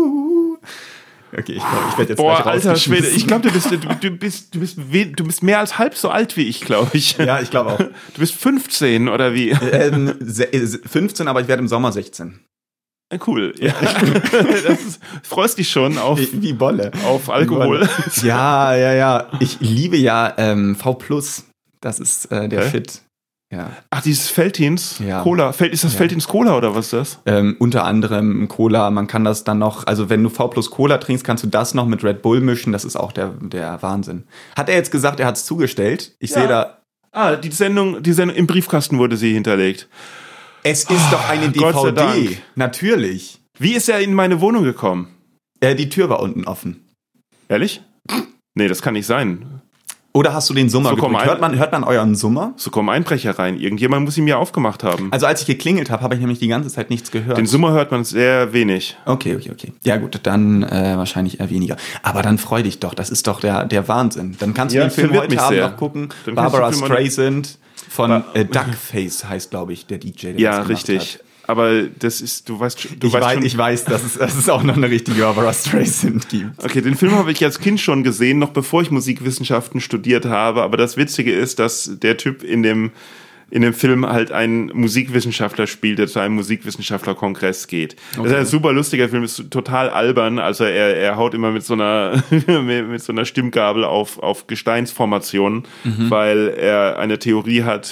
Okay, ich glaube, ich werde jetzt Boah, gleich alter rausgeschmissen. Schwede, ich glaube, du bist, du, du, bist, du, bist we, du bist mehr als halb so alt wie ich, glaube ich. Ja, ich glaube auch. Du bist fünfzehn, oder wie? Ähm, fünfzehn, aber ich werde im Sommer sechzehn. Cool, ja. Das ist, freust dich schon auf, Wie, wie Bolle. auf Alkohol. Bolle. Ja, ja, ja. Ich liebe ja ähm, V plus. Das ist äh, der Hä? Shit. Ja. Ach, dieses Feltins Ja. Cola. Fel- Ist das Ja. Feltins Cola oder was ist das? Ähm, unter anderem Cola, man kann das dann noch, also wenn du V plus Cola trinkst, kannst du das noch mit Red Bull mischen, das ist auch der, der Wahnsinn. Hat er jetzt gesagt, er hat es zugestellt? Ich Ja. sehe da, Ah, die Sendung, die Sendung, im Briefkasten wurde sie hinterlegt. es ist doch eine Gott sei D V D. Dank. Natürlich. Wie ist er in meine Wohnung gekommen? Äh, die Tür war unten offen. Ehrlich? Nee, das kann nicht sein. Oder hast du den Summer So, komm, gedrückt? ein- Hört man, hört man euren Summer? So kommen Einbrecher rein. Irgendjemand muss ihn mir aufgemacht haben. Also als ich geklingelt habe, habe ich nämlich die ganze Zeit nichts gehört. Den Summer hört man sehr wenig. Okay, okay, okay. Ja gut, dann äh, wahrscheinlich eher weniger. Aber dann freu dich doch, das ist doch der, der Wahnsinn. Dann kannst du Ja, den Film verwirrt heute mich Abend sehr. noch gucken. Dann kannst du Barbara den Film Streisand von Ba- äh, Duckface heißt, glaube ich, der D J, der Ja, das gemacht richtig. hat. Aber das ist, du weißt, schon- du Ich weißt weiß, schon. ich weiß, dass es, dass es auch noch eine richtige Barbara Streisand gibt. Okay, den Film habe ich als Kind schon gesehen, noch bevor ich Musikwissenschaften studiert habe. Aber das Witzige ist, dass der Typ in dem, in dem Film halt einen Musikwissenschaftler spielt, der zu einem Musikwissenschaftlerkongress geht. Das ist ein super lustiger Film, ist total albern. Also er, er haut immer mit so einer, mit so einer Stimmgabel auf, auf Gesteinsformationen, weil er eine Theorie hat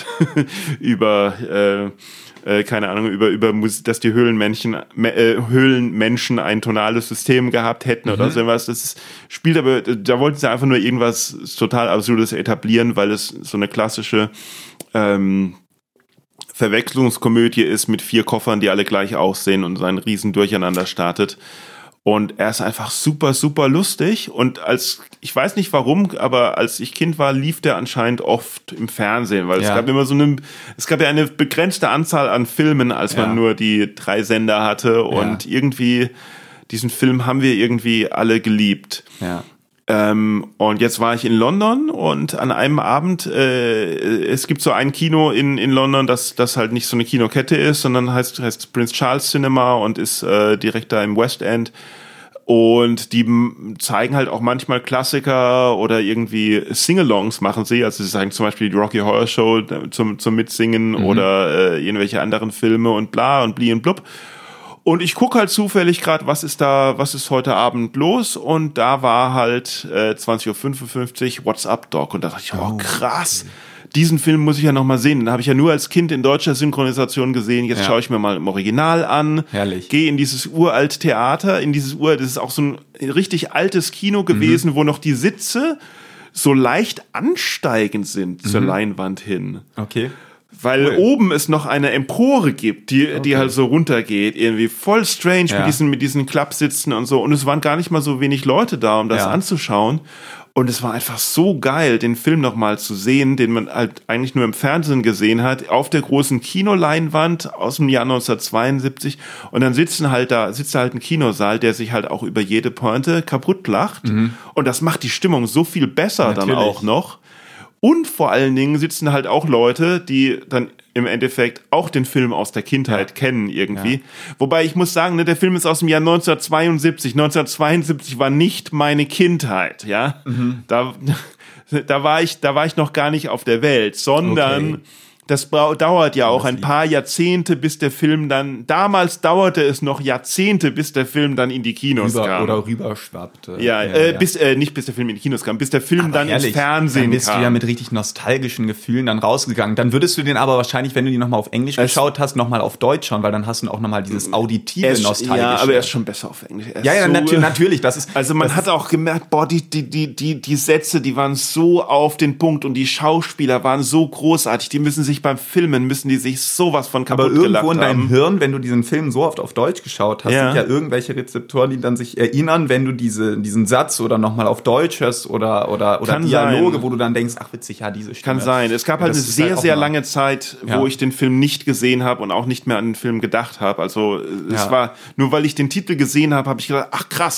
über, äh, äh, keine Ahnung, über, über Mus- dass die Höhlenmännchen, me- äh, Höhlenmenschen ein tonales System gehabt hätten oder so was. Das ist, spielt aber, da wollten sie einfach nur irgendwas total Absurdes etablieren, weil es so eine klassische ähm, Verwechslungskomödie ist mit vier Koffern, die alle gleich aussehen und so ein riesen Durcheinander startet. Und er ist einfach super, super lustig. Und als, ich weiß nicht warum, aber als ich Kind war, lief der anscheinend oft im Fernsehen, weil Ja. es gab immer so eine, es gab ja eine begrenzte Anzahl an Filmen, als man Ja. nur die drei Sender hatte. Und irgendwie, diesen Film haben wir irgendwie alle geliebt. Ja. Ähm, und jetzt war ich in London und an einem Abend, äh, es gibt so ein Kino in, in London, das, das halt nicht so eine Kinokette ist, sondern heißt, heißt Prince Charles Cinema und ist äh, direkt da im West End. Und die m- zeigen halt auch manchmal Klassiker oder irgendwie Sing-Alongs machen sie. Also sie zeigen zum Beispiel die Rocky Horror Show zum, zum Mitsingen Mhm. oder äh, irgendwelche anderen Filme und bla und bli und blub. Und ich gucke halt zufällig gerade, was ist da, was ist heute Abend los? Und da war halt äh, zwanzig Uhr fünfundfünfzig What's Up, Doc? Und da dachte ich, oh krass, diesen Film muss ich ja noch mal sehen. Den habe ich ja nur als Kind in deutscher Synchronisation gesehen. Jetzt Ja. schaue ich mir mal im Original an. Herrlich. Gehe in dieses uralt Theater, in dieses Ur, das ist auch so ein richtig altes Kino gewesen, Mhm. wo noch die Sitze so leicht ansteigend sind zur Leinwand hin. Okay. Weil Cool. oben es noch eine Empore gibt, die, die halt so runtergeht. Irgendwie voll strange Ja. mit diesen, mit diesen Klappsitzen und so. Und es waren gar nicht mal so wenig Leute da, um das Ja. anzuschauen. Und es war einfach so geil, den Film nochmal zu sehen, den man halt eigentlich nur im Fernsehen gesehen hat, auf der großen Kinoleinwand aus dem Jahr neunzehnhundertzweiundsiebzig. Und dann sitzen halt da, sitzt da halt ein Kinosaal, der sich halt auch über jede Pointe kaputt lacht. Und das macht die Stimmung so viel besser dann Natürlich. auch noch. Und vor allen Dingen sitzen halt auch Leute, die dann im Endeffekt auch den Film aus der Kindheit Ja. kennen irgendwie. Ja. Wobei ich muss sagen, ne, der Film ist aus dem Jahr neunzehnhundertzweiundsiebzig. neunzehnhundertzweiundsiebzig war nicht meine Kindheit, ja. Mhm. Da, da war ich, da war ich noch gar nicht auf der Welt, sondern Okay. das brau- dauert ja auch das ein lieb. paar Jahrzehnte, bis der Film dann, damals dauerte es noch Jahrzehnte, bis der Film dann in die Kinos Rüber, kam. oder rüberschwappte. ja, äh, bis, äh, nicht bis der Film in die Kinos kam, bis der Film Aber dann ehrlich, ins Fernsehen dann bist kam. du ja mit richtig nostalgischen Gefühlen dann rausgegangen. Dann würdest du den aber wahrscheinlich, wenn du die nochmal auf Englisch Es- geschaut hast, nochmal auf Deutsch schauen, weil dann hast du auch nochmal dieses auditive, Er ist- nostalgische. Ja, aber er ist schon besser auf Englisch. Er ist ja, ja, so, natu- natürlich. Das ist, Also man das hat auch gemerkt, boah, die, die, die, die, die Sätze, die waren so auf den Punkt und die Schauspieler waren so großartig. Die müssen sich beim Filmen, müssen die sich sowas von kaputt aber irgendwo gelacht in deinem haben. Hirn, wenn du diesen Film so oft auf Deutsch geschaut hast, Ja. sind ja irgendwelche Rezeptoren, die dann sich erinnern, wenn du diese, diesen Satz oder nochmal auf Deutsch hörst oder, oder, oder Kann Dialoge, sein. wo du dann denkst, ach witzig, ja, diese Stimme. Kann sein. Es gab halt Das eine ist sehr, halt auch sehr mal- lange Zeit, wo Ja. ich den Film nicht gesehen habe und auch nicht mehr an den Film gedacht habe. Also es Ja. war, nur weil ich den Titel gesehen habe, habe ich gedacht, ach krass,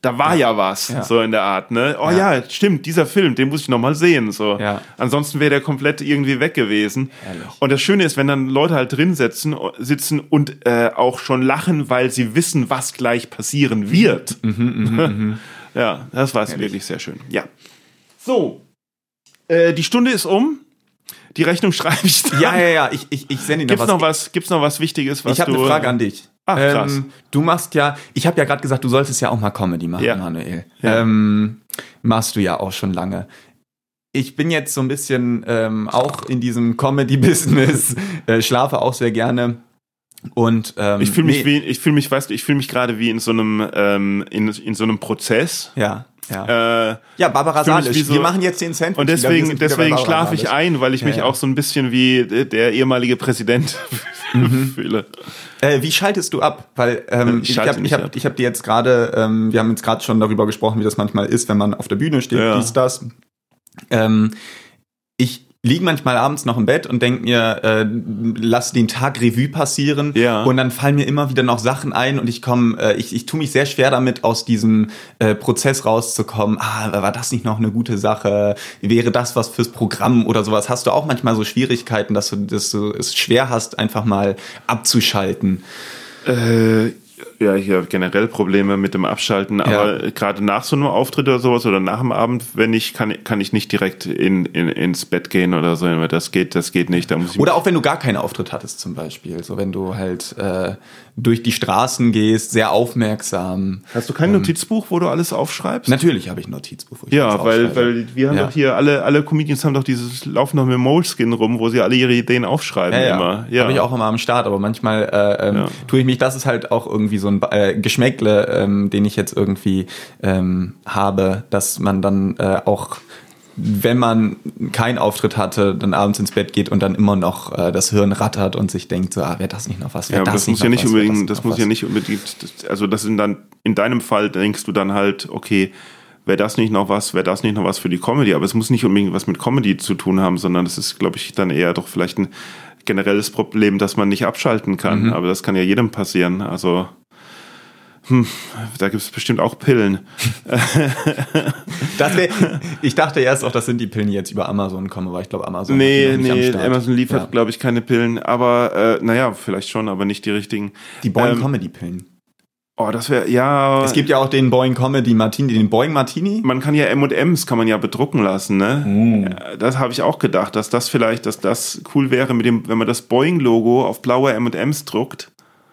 da war ja, ja was, ja. so in der Art, ne? Oh ja. ja, stimmt, dieser Film, den muss ich nochmal sehen, so. Ja. Ansonsten wäre der komplett irgendwie weg gewesen. Ehrlich. Und das Schöne ist, wenn dann Leute halt drin sitzen, sitzen und äh, auch schon lachen, weil sie wissen, was gleich passieren wird. Mhm, mh, mh. Ja, das war es wirklich sehr schön. Ja. So, äh, die Stunde ist um. Die Rechnung schreibe ich dann. Ja, ja, ja, ich, ich, ich sende Ihnen gibt's noch was. Gibt's noch was Wichtiges, was ich habe du... eine Frage an dich. Ach, krass. Ähm, du machst ja, ich habe ja gerade gesagt, du solltest ja auch mal Comedy machen, ja. Manuel. Ja. Ähm, machst du ja auch schon lange. Ich bin jetzt so ein bisschen ähm, auch in diesem Comedy-Business, äh, schlafe auch sehr gerne. Und ähm, ich fühle mich nee. wie, ich fühle mich, weißt du, ich fühle mich gerade wie in so einem, ähm, in, in so einem Prozess. Ja. Ja, äh, ja, Barbara Salisch. So, wir machen jetzt den Sandwich. Und deswegen, deswegen schlafe ich ein, weil ich ja, mich ja. auch so ein bisschen wie der ehemalige Präsident mhm. fühle. Äh, wie schaltest du ab? Weil ähm, ich, ich habe ich hab, ich hab dir jetzt gerade, ähm, wir haben jetzt gerade schon darüber gesprochen, wie das manchmal ist, wenn man auf der Bühne steht, ja. dies, das. Ähm, ich liege manchmal abends noch im Bett und denke mir, äh, lass den Tag Revue passieren ja. und dann fallen mir immer wieder noch Sachen ein und ich komme, äh, ich, ich tue mich sehr schwer damit, aus diesem äh, Prozess rauszukommen. Ah, war das nicht noch eine gute Sache? Wäre das was fürs Programm oder sowas? Hast du auch manchmal so Schwierigkeiten, dass du, dass du es schwer hast, einfach mal abzuschalten? Äh Ja, ich habe generell Probleme mit dem Abschalten, aber ja. gerade nach so einem Auftritt oder sowas oder nach dem Abend, wenn ich, kann, kann ich nicht direkt in, in, ins Bett gehen oder so, das geht, das geht nicht. Da muss ich oder auch wenn du gar keinen Auftritt hattest zum Beispiel, so wenn du halt äh, durch die Straßen gehst, sehr aufmerksam. Hast du kein ähm, Notizbuch, wo du alles aufschreibst? Natürlich habe ich ein Notizbuch, wo ich ja, alles weil, weil wir haben ja. doch hier, alle, alle Comedians haben doch dieses, laufen noch mit Moleskine rum, wo sie alle ihre Ideen aufschreiben ja, ja. immer. Ja, habe ich auch immer am Start, aber manchmal äh, ähm, ja. tue ich mich, das ist halt auch irgendwie so ein äh, Geschmäckle, ähm, den ich jetzt irgendwie ähm, habe, dass man dann äh, auch, wenn man keinen Auftritt hatte, dann abends ins Bett geht und dann immer noch äh, das Hirn rattert und sich denkt, so, ah, wäre das nicht noch was? Ja, aber das, das muss ja nicht was, unbedingt, das, das muss ja nicht unbedingt, das, also das sind dann, in deinem Fall denkst du dann halt, okay, wäre das nicht noch was, wäre das nicht noch was für die Comedy, aber es muss nicht unbedingt was mit Comedy zu tun haben, sondern das ist, glaube ich, dann eher doch vielleicht ein generelles Problem, dass man nicht abschalten kann, mhm. aber das kann ja jedem passieren, also Hm, da gibt es bestimmt auch Pillen. das wär, ich dachte erst auch, das sind die Pillen, die jetzt über Amazon kommen, aber ich glaube, Amazon Nee, nee, Amazon liefert, ja. glaube ich, keine Pillen, aber äh, naja, vielleicht schon, aber nicht die richtigen. Die Boing Comedy Pillen. Oh, das wäre, ja... Es gibt ja auch den Boing Comedy Martini, den Boing Martini. Man kann ja M und M's kann man ja bedrucken lassen, ne? Mm. Ja, das habe ich auch gedacht, dass das vielleicht, dass das cool wäre, mit dem, wenn man das Boing-Logo auf blaue M und M's druckt.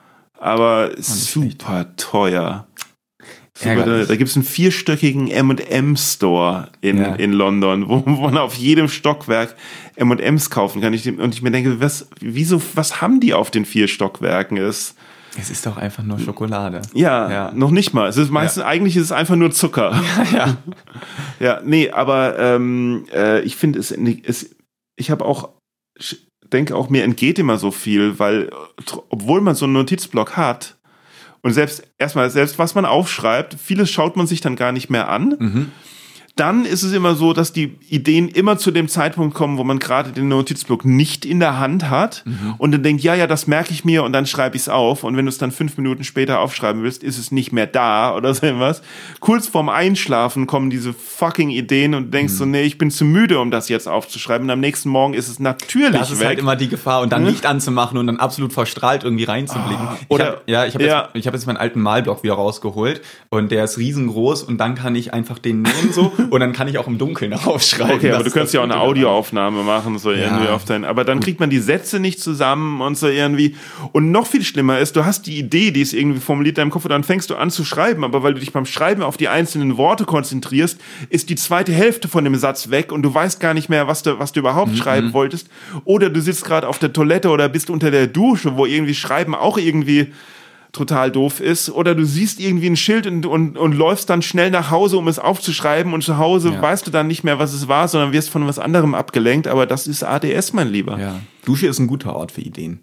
Aber super teuer. Super, da da gibt es einen vierstöckigen M und M-Store in, ja. in London, wo, wo man auf jedem Stockwerk M und M's kaufen kann. Ich, und ich mir denke, was, wieso, was haben die auf den vier Stockwerken? Es, es ist doch einfach nur Schokolade. Ja, ja. noch nicht mal. Es ist meistens, ja. eigentlich ist es einfach nur Zucker. Ja, ja. ja nee, aber ähm, äh, ich finde es, es, ich habe auch... denke auch, mir entgeht immer so viel, weil obwohl man so einen Notizblock hat und selbst erstmal, selbst was man aufschreibt, vieles schaut man sich dann gar nicht mehr an. Mhm. Dann ist es immer so, dass die Ideen immer zu dem Zeitpunkt kommen, wo man gerade den Notizblock nicht in der Hand hat mhm. und dann denkt, ja, ja, das merke ich mir und dann schreibe ich es auf und wenn du es dann fünf Minuten später aufschreiben willst, ist es nicht mehr da oder so irgendwas. Kurz vorm Einschlafen kommen diese fucking Ideen und du denkst mhm. so, nee, ich bin zu müde, um das jetzt aufzuschreiben und am nächsten Morgen ist es natürlich weg. Das ist halt immer die Gefahr und dann Licht anzumachen und dann absolut verstrahlt irgendwie reinzublicken. Oh, oder, ich hab, ja, ich habe ja. jetzt, ich hab jetzt meinen alten Malblock wieder rausgeholt und der ist riesengroß und dann kann ich einfach den nehmen so und dann kann ich auch im Dunkeln aufschreiben. Okay, aber du könntest ja auch eine Audioaufnahme machen, so ja. irgendwie auf dein, aber dann kriegt man die Sätze nicht zusammen und so irgendwie. Und noch viel schlimmer ist, du hast die Idee, die ist irgendwie formuliert in deinem Kopf und dann fängst du an zu schreiben, aber weil du dich beim Schreiben auf die einzelnen Worte konzentrierst, ist die zweite Hälfte von dem Satz weg und du weißt gar nicht mehr, was du, was du überhaupt mhm. schreiben wolltest. Oder du sitzt gerade auf der Toilette oder bist unter der Dusche, wo irgendwie Schreiben auch irgendwie total doof ist, oder du siehst irgendwie ein Schild und, und, und läufst dann schnell nach Hause, um es aufzuschreiben und zu Hause ja. weißt du dann nicht mehr, was es war, sondern wirst von was anderem abgelenkt, aber das ist A D S, mein Lieber. Ja. Dusche ist ein guter Ort für Ideen.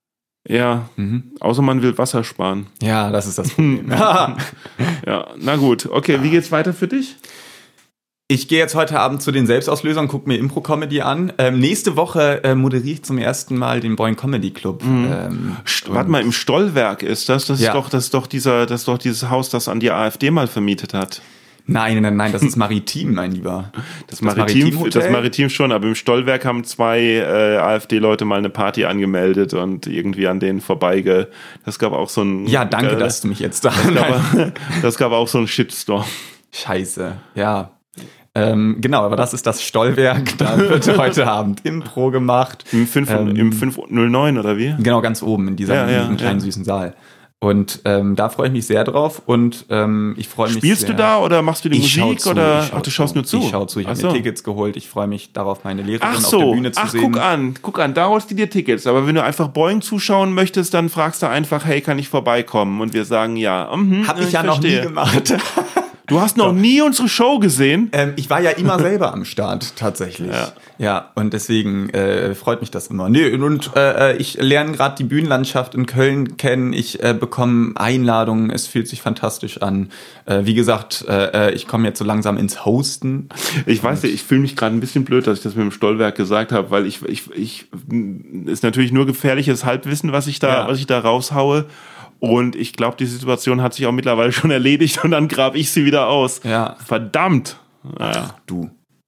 Ja, mhm. außer man will Wasser sparen. Ja, das ist das Problem. ja, na gut. Okay, wie geht's weiter für dich? Ich gehe jetzt heute Abend zu den Selbstauslösern, gucke mir Impro-Comedy an. Ähm, nächste Woche äh, moderiere ich zum ersten Mal den Boing Comedy Club. Mhm. Ähm, Warte mal, im Stollwerk ist das? Das ist ja. doch, das ist doch dieser, das ist doch dieses Haus, das an die AfD mal vermietet hat. Nein, nein, nein, das ist Maritim, mein Lieber. Das, das Maritim, Maritim das Maritim schon, aber im Stollwerk haben zwei äh, AfD-Leute mal eine Party angemeldet und irgendwie an denen vorbeige. Das gab auch so ein. Ja, danke, äh, dass du mich jetzt da. Das gab, das gab auch so ein Shitstorm. Scheiße, ja. Ähm, genau, aber das ist das Stollwerk. Da wird heute Abend Impro gemacht. Im fünf null neun oder wie? Genau, ganz oben in, dieser, ja, in diesem ja, kleinen ja. süßen Saal. Und ähm, da freue ich mich sehr drauf und ähm, ich freue mich Spielst sehr. du da oder machst du die ich Musik zu, oder schau ach, du schaust zu. nur zu? Ich schau zu, ich habe so. mir Tickets geholt, ich freue mich darauf, meine Lehrerin ach so. auf der Bühne zu ach, sehen. Guck an, guck an, da holst du dir Tickets, aber wenn du einfach Boing zuschauen möchtest, dann fragst du einfach, hey, kann ich vorbeikommen? Und wir sagen ja. Mhm, Hab ich, ich ja verstehe. noch nie gemacht. Du hast noch Doch. nie unsere Show gesehen? Ähm, ich war ja immer selber am Start, tatsächlich. Ja, ja und deswegen äh, freut mich das immer. Nee, und äh, ich lerne gerade die Bühnenlandschaft in Köln kennen. Ich äh, bekomme Einladungen. Es fühlt sich fantastisch an. Äh, wie gesagt, äh, ich komme jetzt so langsam ins Hosten. Ich weiß nicht, ich fühle mich gerade ein bisschen blöd, dass ich das mit dem Stollwerk gesagt habe, weil ich, ich, ich ist natürlich nur gefährliches Halbwissen, was ich da, ja. was ich da raushaue. Und ich glaube, die Situation hat sich auch mittlerweile schon erledigt und dann grab ich sie wieder aus. Ja. Verdammt. Naja. Ach, du.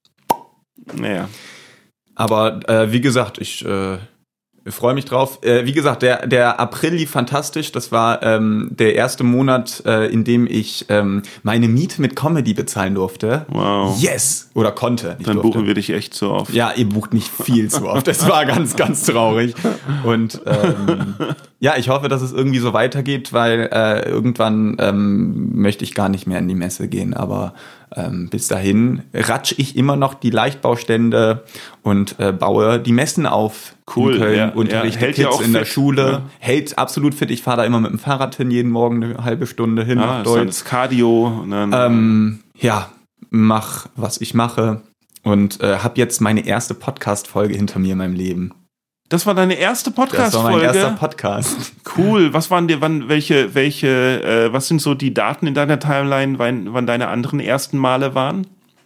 Naja. Aber äh, wie gesagt, ich äh, freue mich drauf. Äh, wie gesagt, der, der April lief fantastisch. Das war ähm, der erste Monat, äh, in dem ich ähm, meine Miete mit Comedy bezahlen durfte. Wow. Yes! Oder konnte. Dann durfte. Buchen wir dich echt zu oft. Ja, ihr bucht mich viel zu oft. Das war ganz, ganz traurig. Und ähm, ja, ich hoffe, dass es irgendwie so weitergeht, weil äh, irgendwann ähm, möchte ich gar nicht mehr in die Messe gehen. Aber ähm, bis dahin ratsch ich immer noch die Leichtbaustände und äh, baue die Messen auf. Cool, in Köln, ja, unterrichte ja. Kids auch in fit. der Schule. Ja. Hält absolut fit. Ich fahre da immer mit dem Fahrrad hin, jeden Morgen eine halbe Stunde hin ah, nach Deutsch. Das Cardio. Und dann, ähm, ja, mach, was ich mache. Und äh, habe jetzt meine erste Podcast-Folge hinter mir in meinem Leben. Das war deine erste Podcast-Folge? Das war mein erster Podcast. Cool. Was waren dir, wann, welche, welche, äh, was sind so die Daten in deiner Timeline, wann, wann deine anderen ersten Male waren?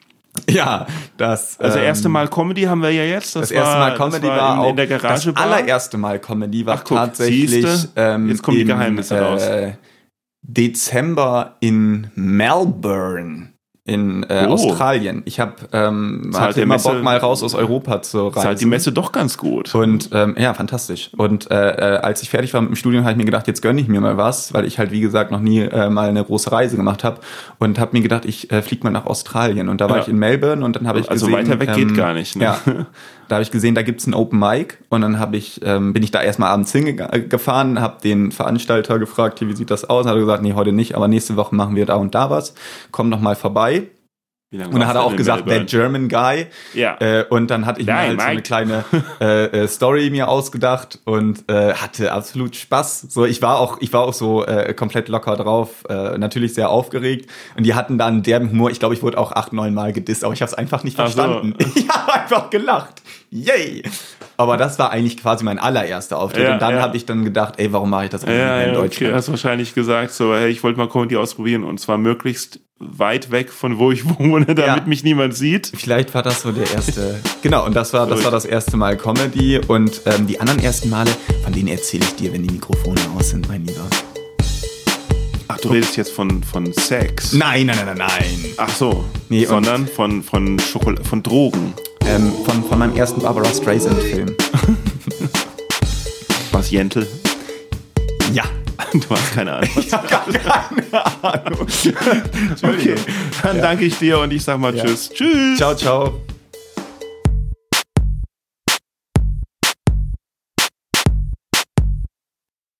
Ja, das. Also erste Mal Comedy haben wir ja jetzt. Das, das erste Mal Comedy war, war in, auch in der Garage. Das allererste Mal Comedy war Ach, guck, tatsächlich. Ähm, jetzt kommen in, die Geheimnisse äh, raus. Dezember in Melbourne. In äh, oh. Australien. Ich habe ähm, hatte immer Messe, Bock, mal raus aus Europa zu reisen. Zahlt die Messe doch ganz gut. Und ähm, ja, fantastisch. Und äh, äh, als ich fertig war mit dem Studium, habe ich mir gedacht, jetzt gönne ich mir mal was, weil ich halt, wie gesagt, noch nie äh, mal eine große Reise gemacht habe. Und habe mir gedacht, ich äh, fliege mal nach Australien. Und da war ja. ich in Melbourne und dann habe ich also gesehen... Also weiter weg ähm, geht gar nicht. Ne? Ja, da habe ich gesehen, da gibt's ein Open Mic. Und dann hab ich, ähm, bin ich da erstmal abends hingefahren, habe den Veranstalter gefragt, wie sieht das aus? Und hat er gesagt, nee, heute nicht, aber nächste Woche machen wir da und da was. Komm doch mal vorbei. Und dann hat er auch gesagt, der German Guy. Ja. Äh, und dann hatte ich Nein, mir halt so eine kleine äh, äh, Story mir ausgedacht und äh, hatte absolut Spaß. So, ich war auch, ich war auch so äh, komplett locker drauf, äh, natürlich sehr aufgeregt. Und die hatten dann derben Humor. Ich glaube, ich wurde auch acht, neun Mal gedisst, aber ich habe es einfach nicht verstanden. So. Ich habe einfach gelacht. Yay! Aber das war eigentlich quasi mein allererster Auftritt. Ja, und dann ja. habe ich dann gedacht, ey, warum mache ich das eigentlich ja, nicht mehr in ja, Deutschland? Okay, du hast wahrscheinlich gesagt, so, hey, ich wollte mal Comedy ausprobieren und zwar möglichst weit weg von wo ich wohne, damit ja. mich niemand sieht. Vielleicht war das so der erste. Genau, und das war das war das erste Mal Comedy. Und ähm, die anderen ersten Male, von denen erzähle ich dir, wenn die Mikrofone aus sind, mein Lieber. Ach, du redest jetzt von, von Sex? Nein, nein, nein, nein, nein. Ach so, nee, sondern von, von, Schokol- von Drogen. Ähm, von, von meinem ersten Barbara Streisand-Film. Was, Jentl? Ja. Du hast keine Ahnung. Ich habe gar keine Ahnung. Okay, dann ja. danke ich dir und ich sag mal ja. Tschüss. Tschüss. Ciao, ciao.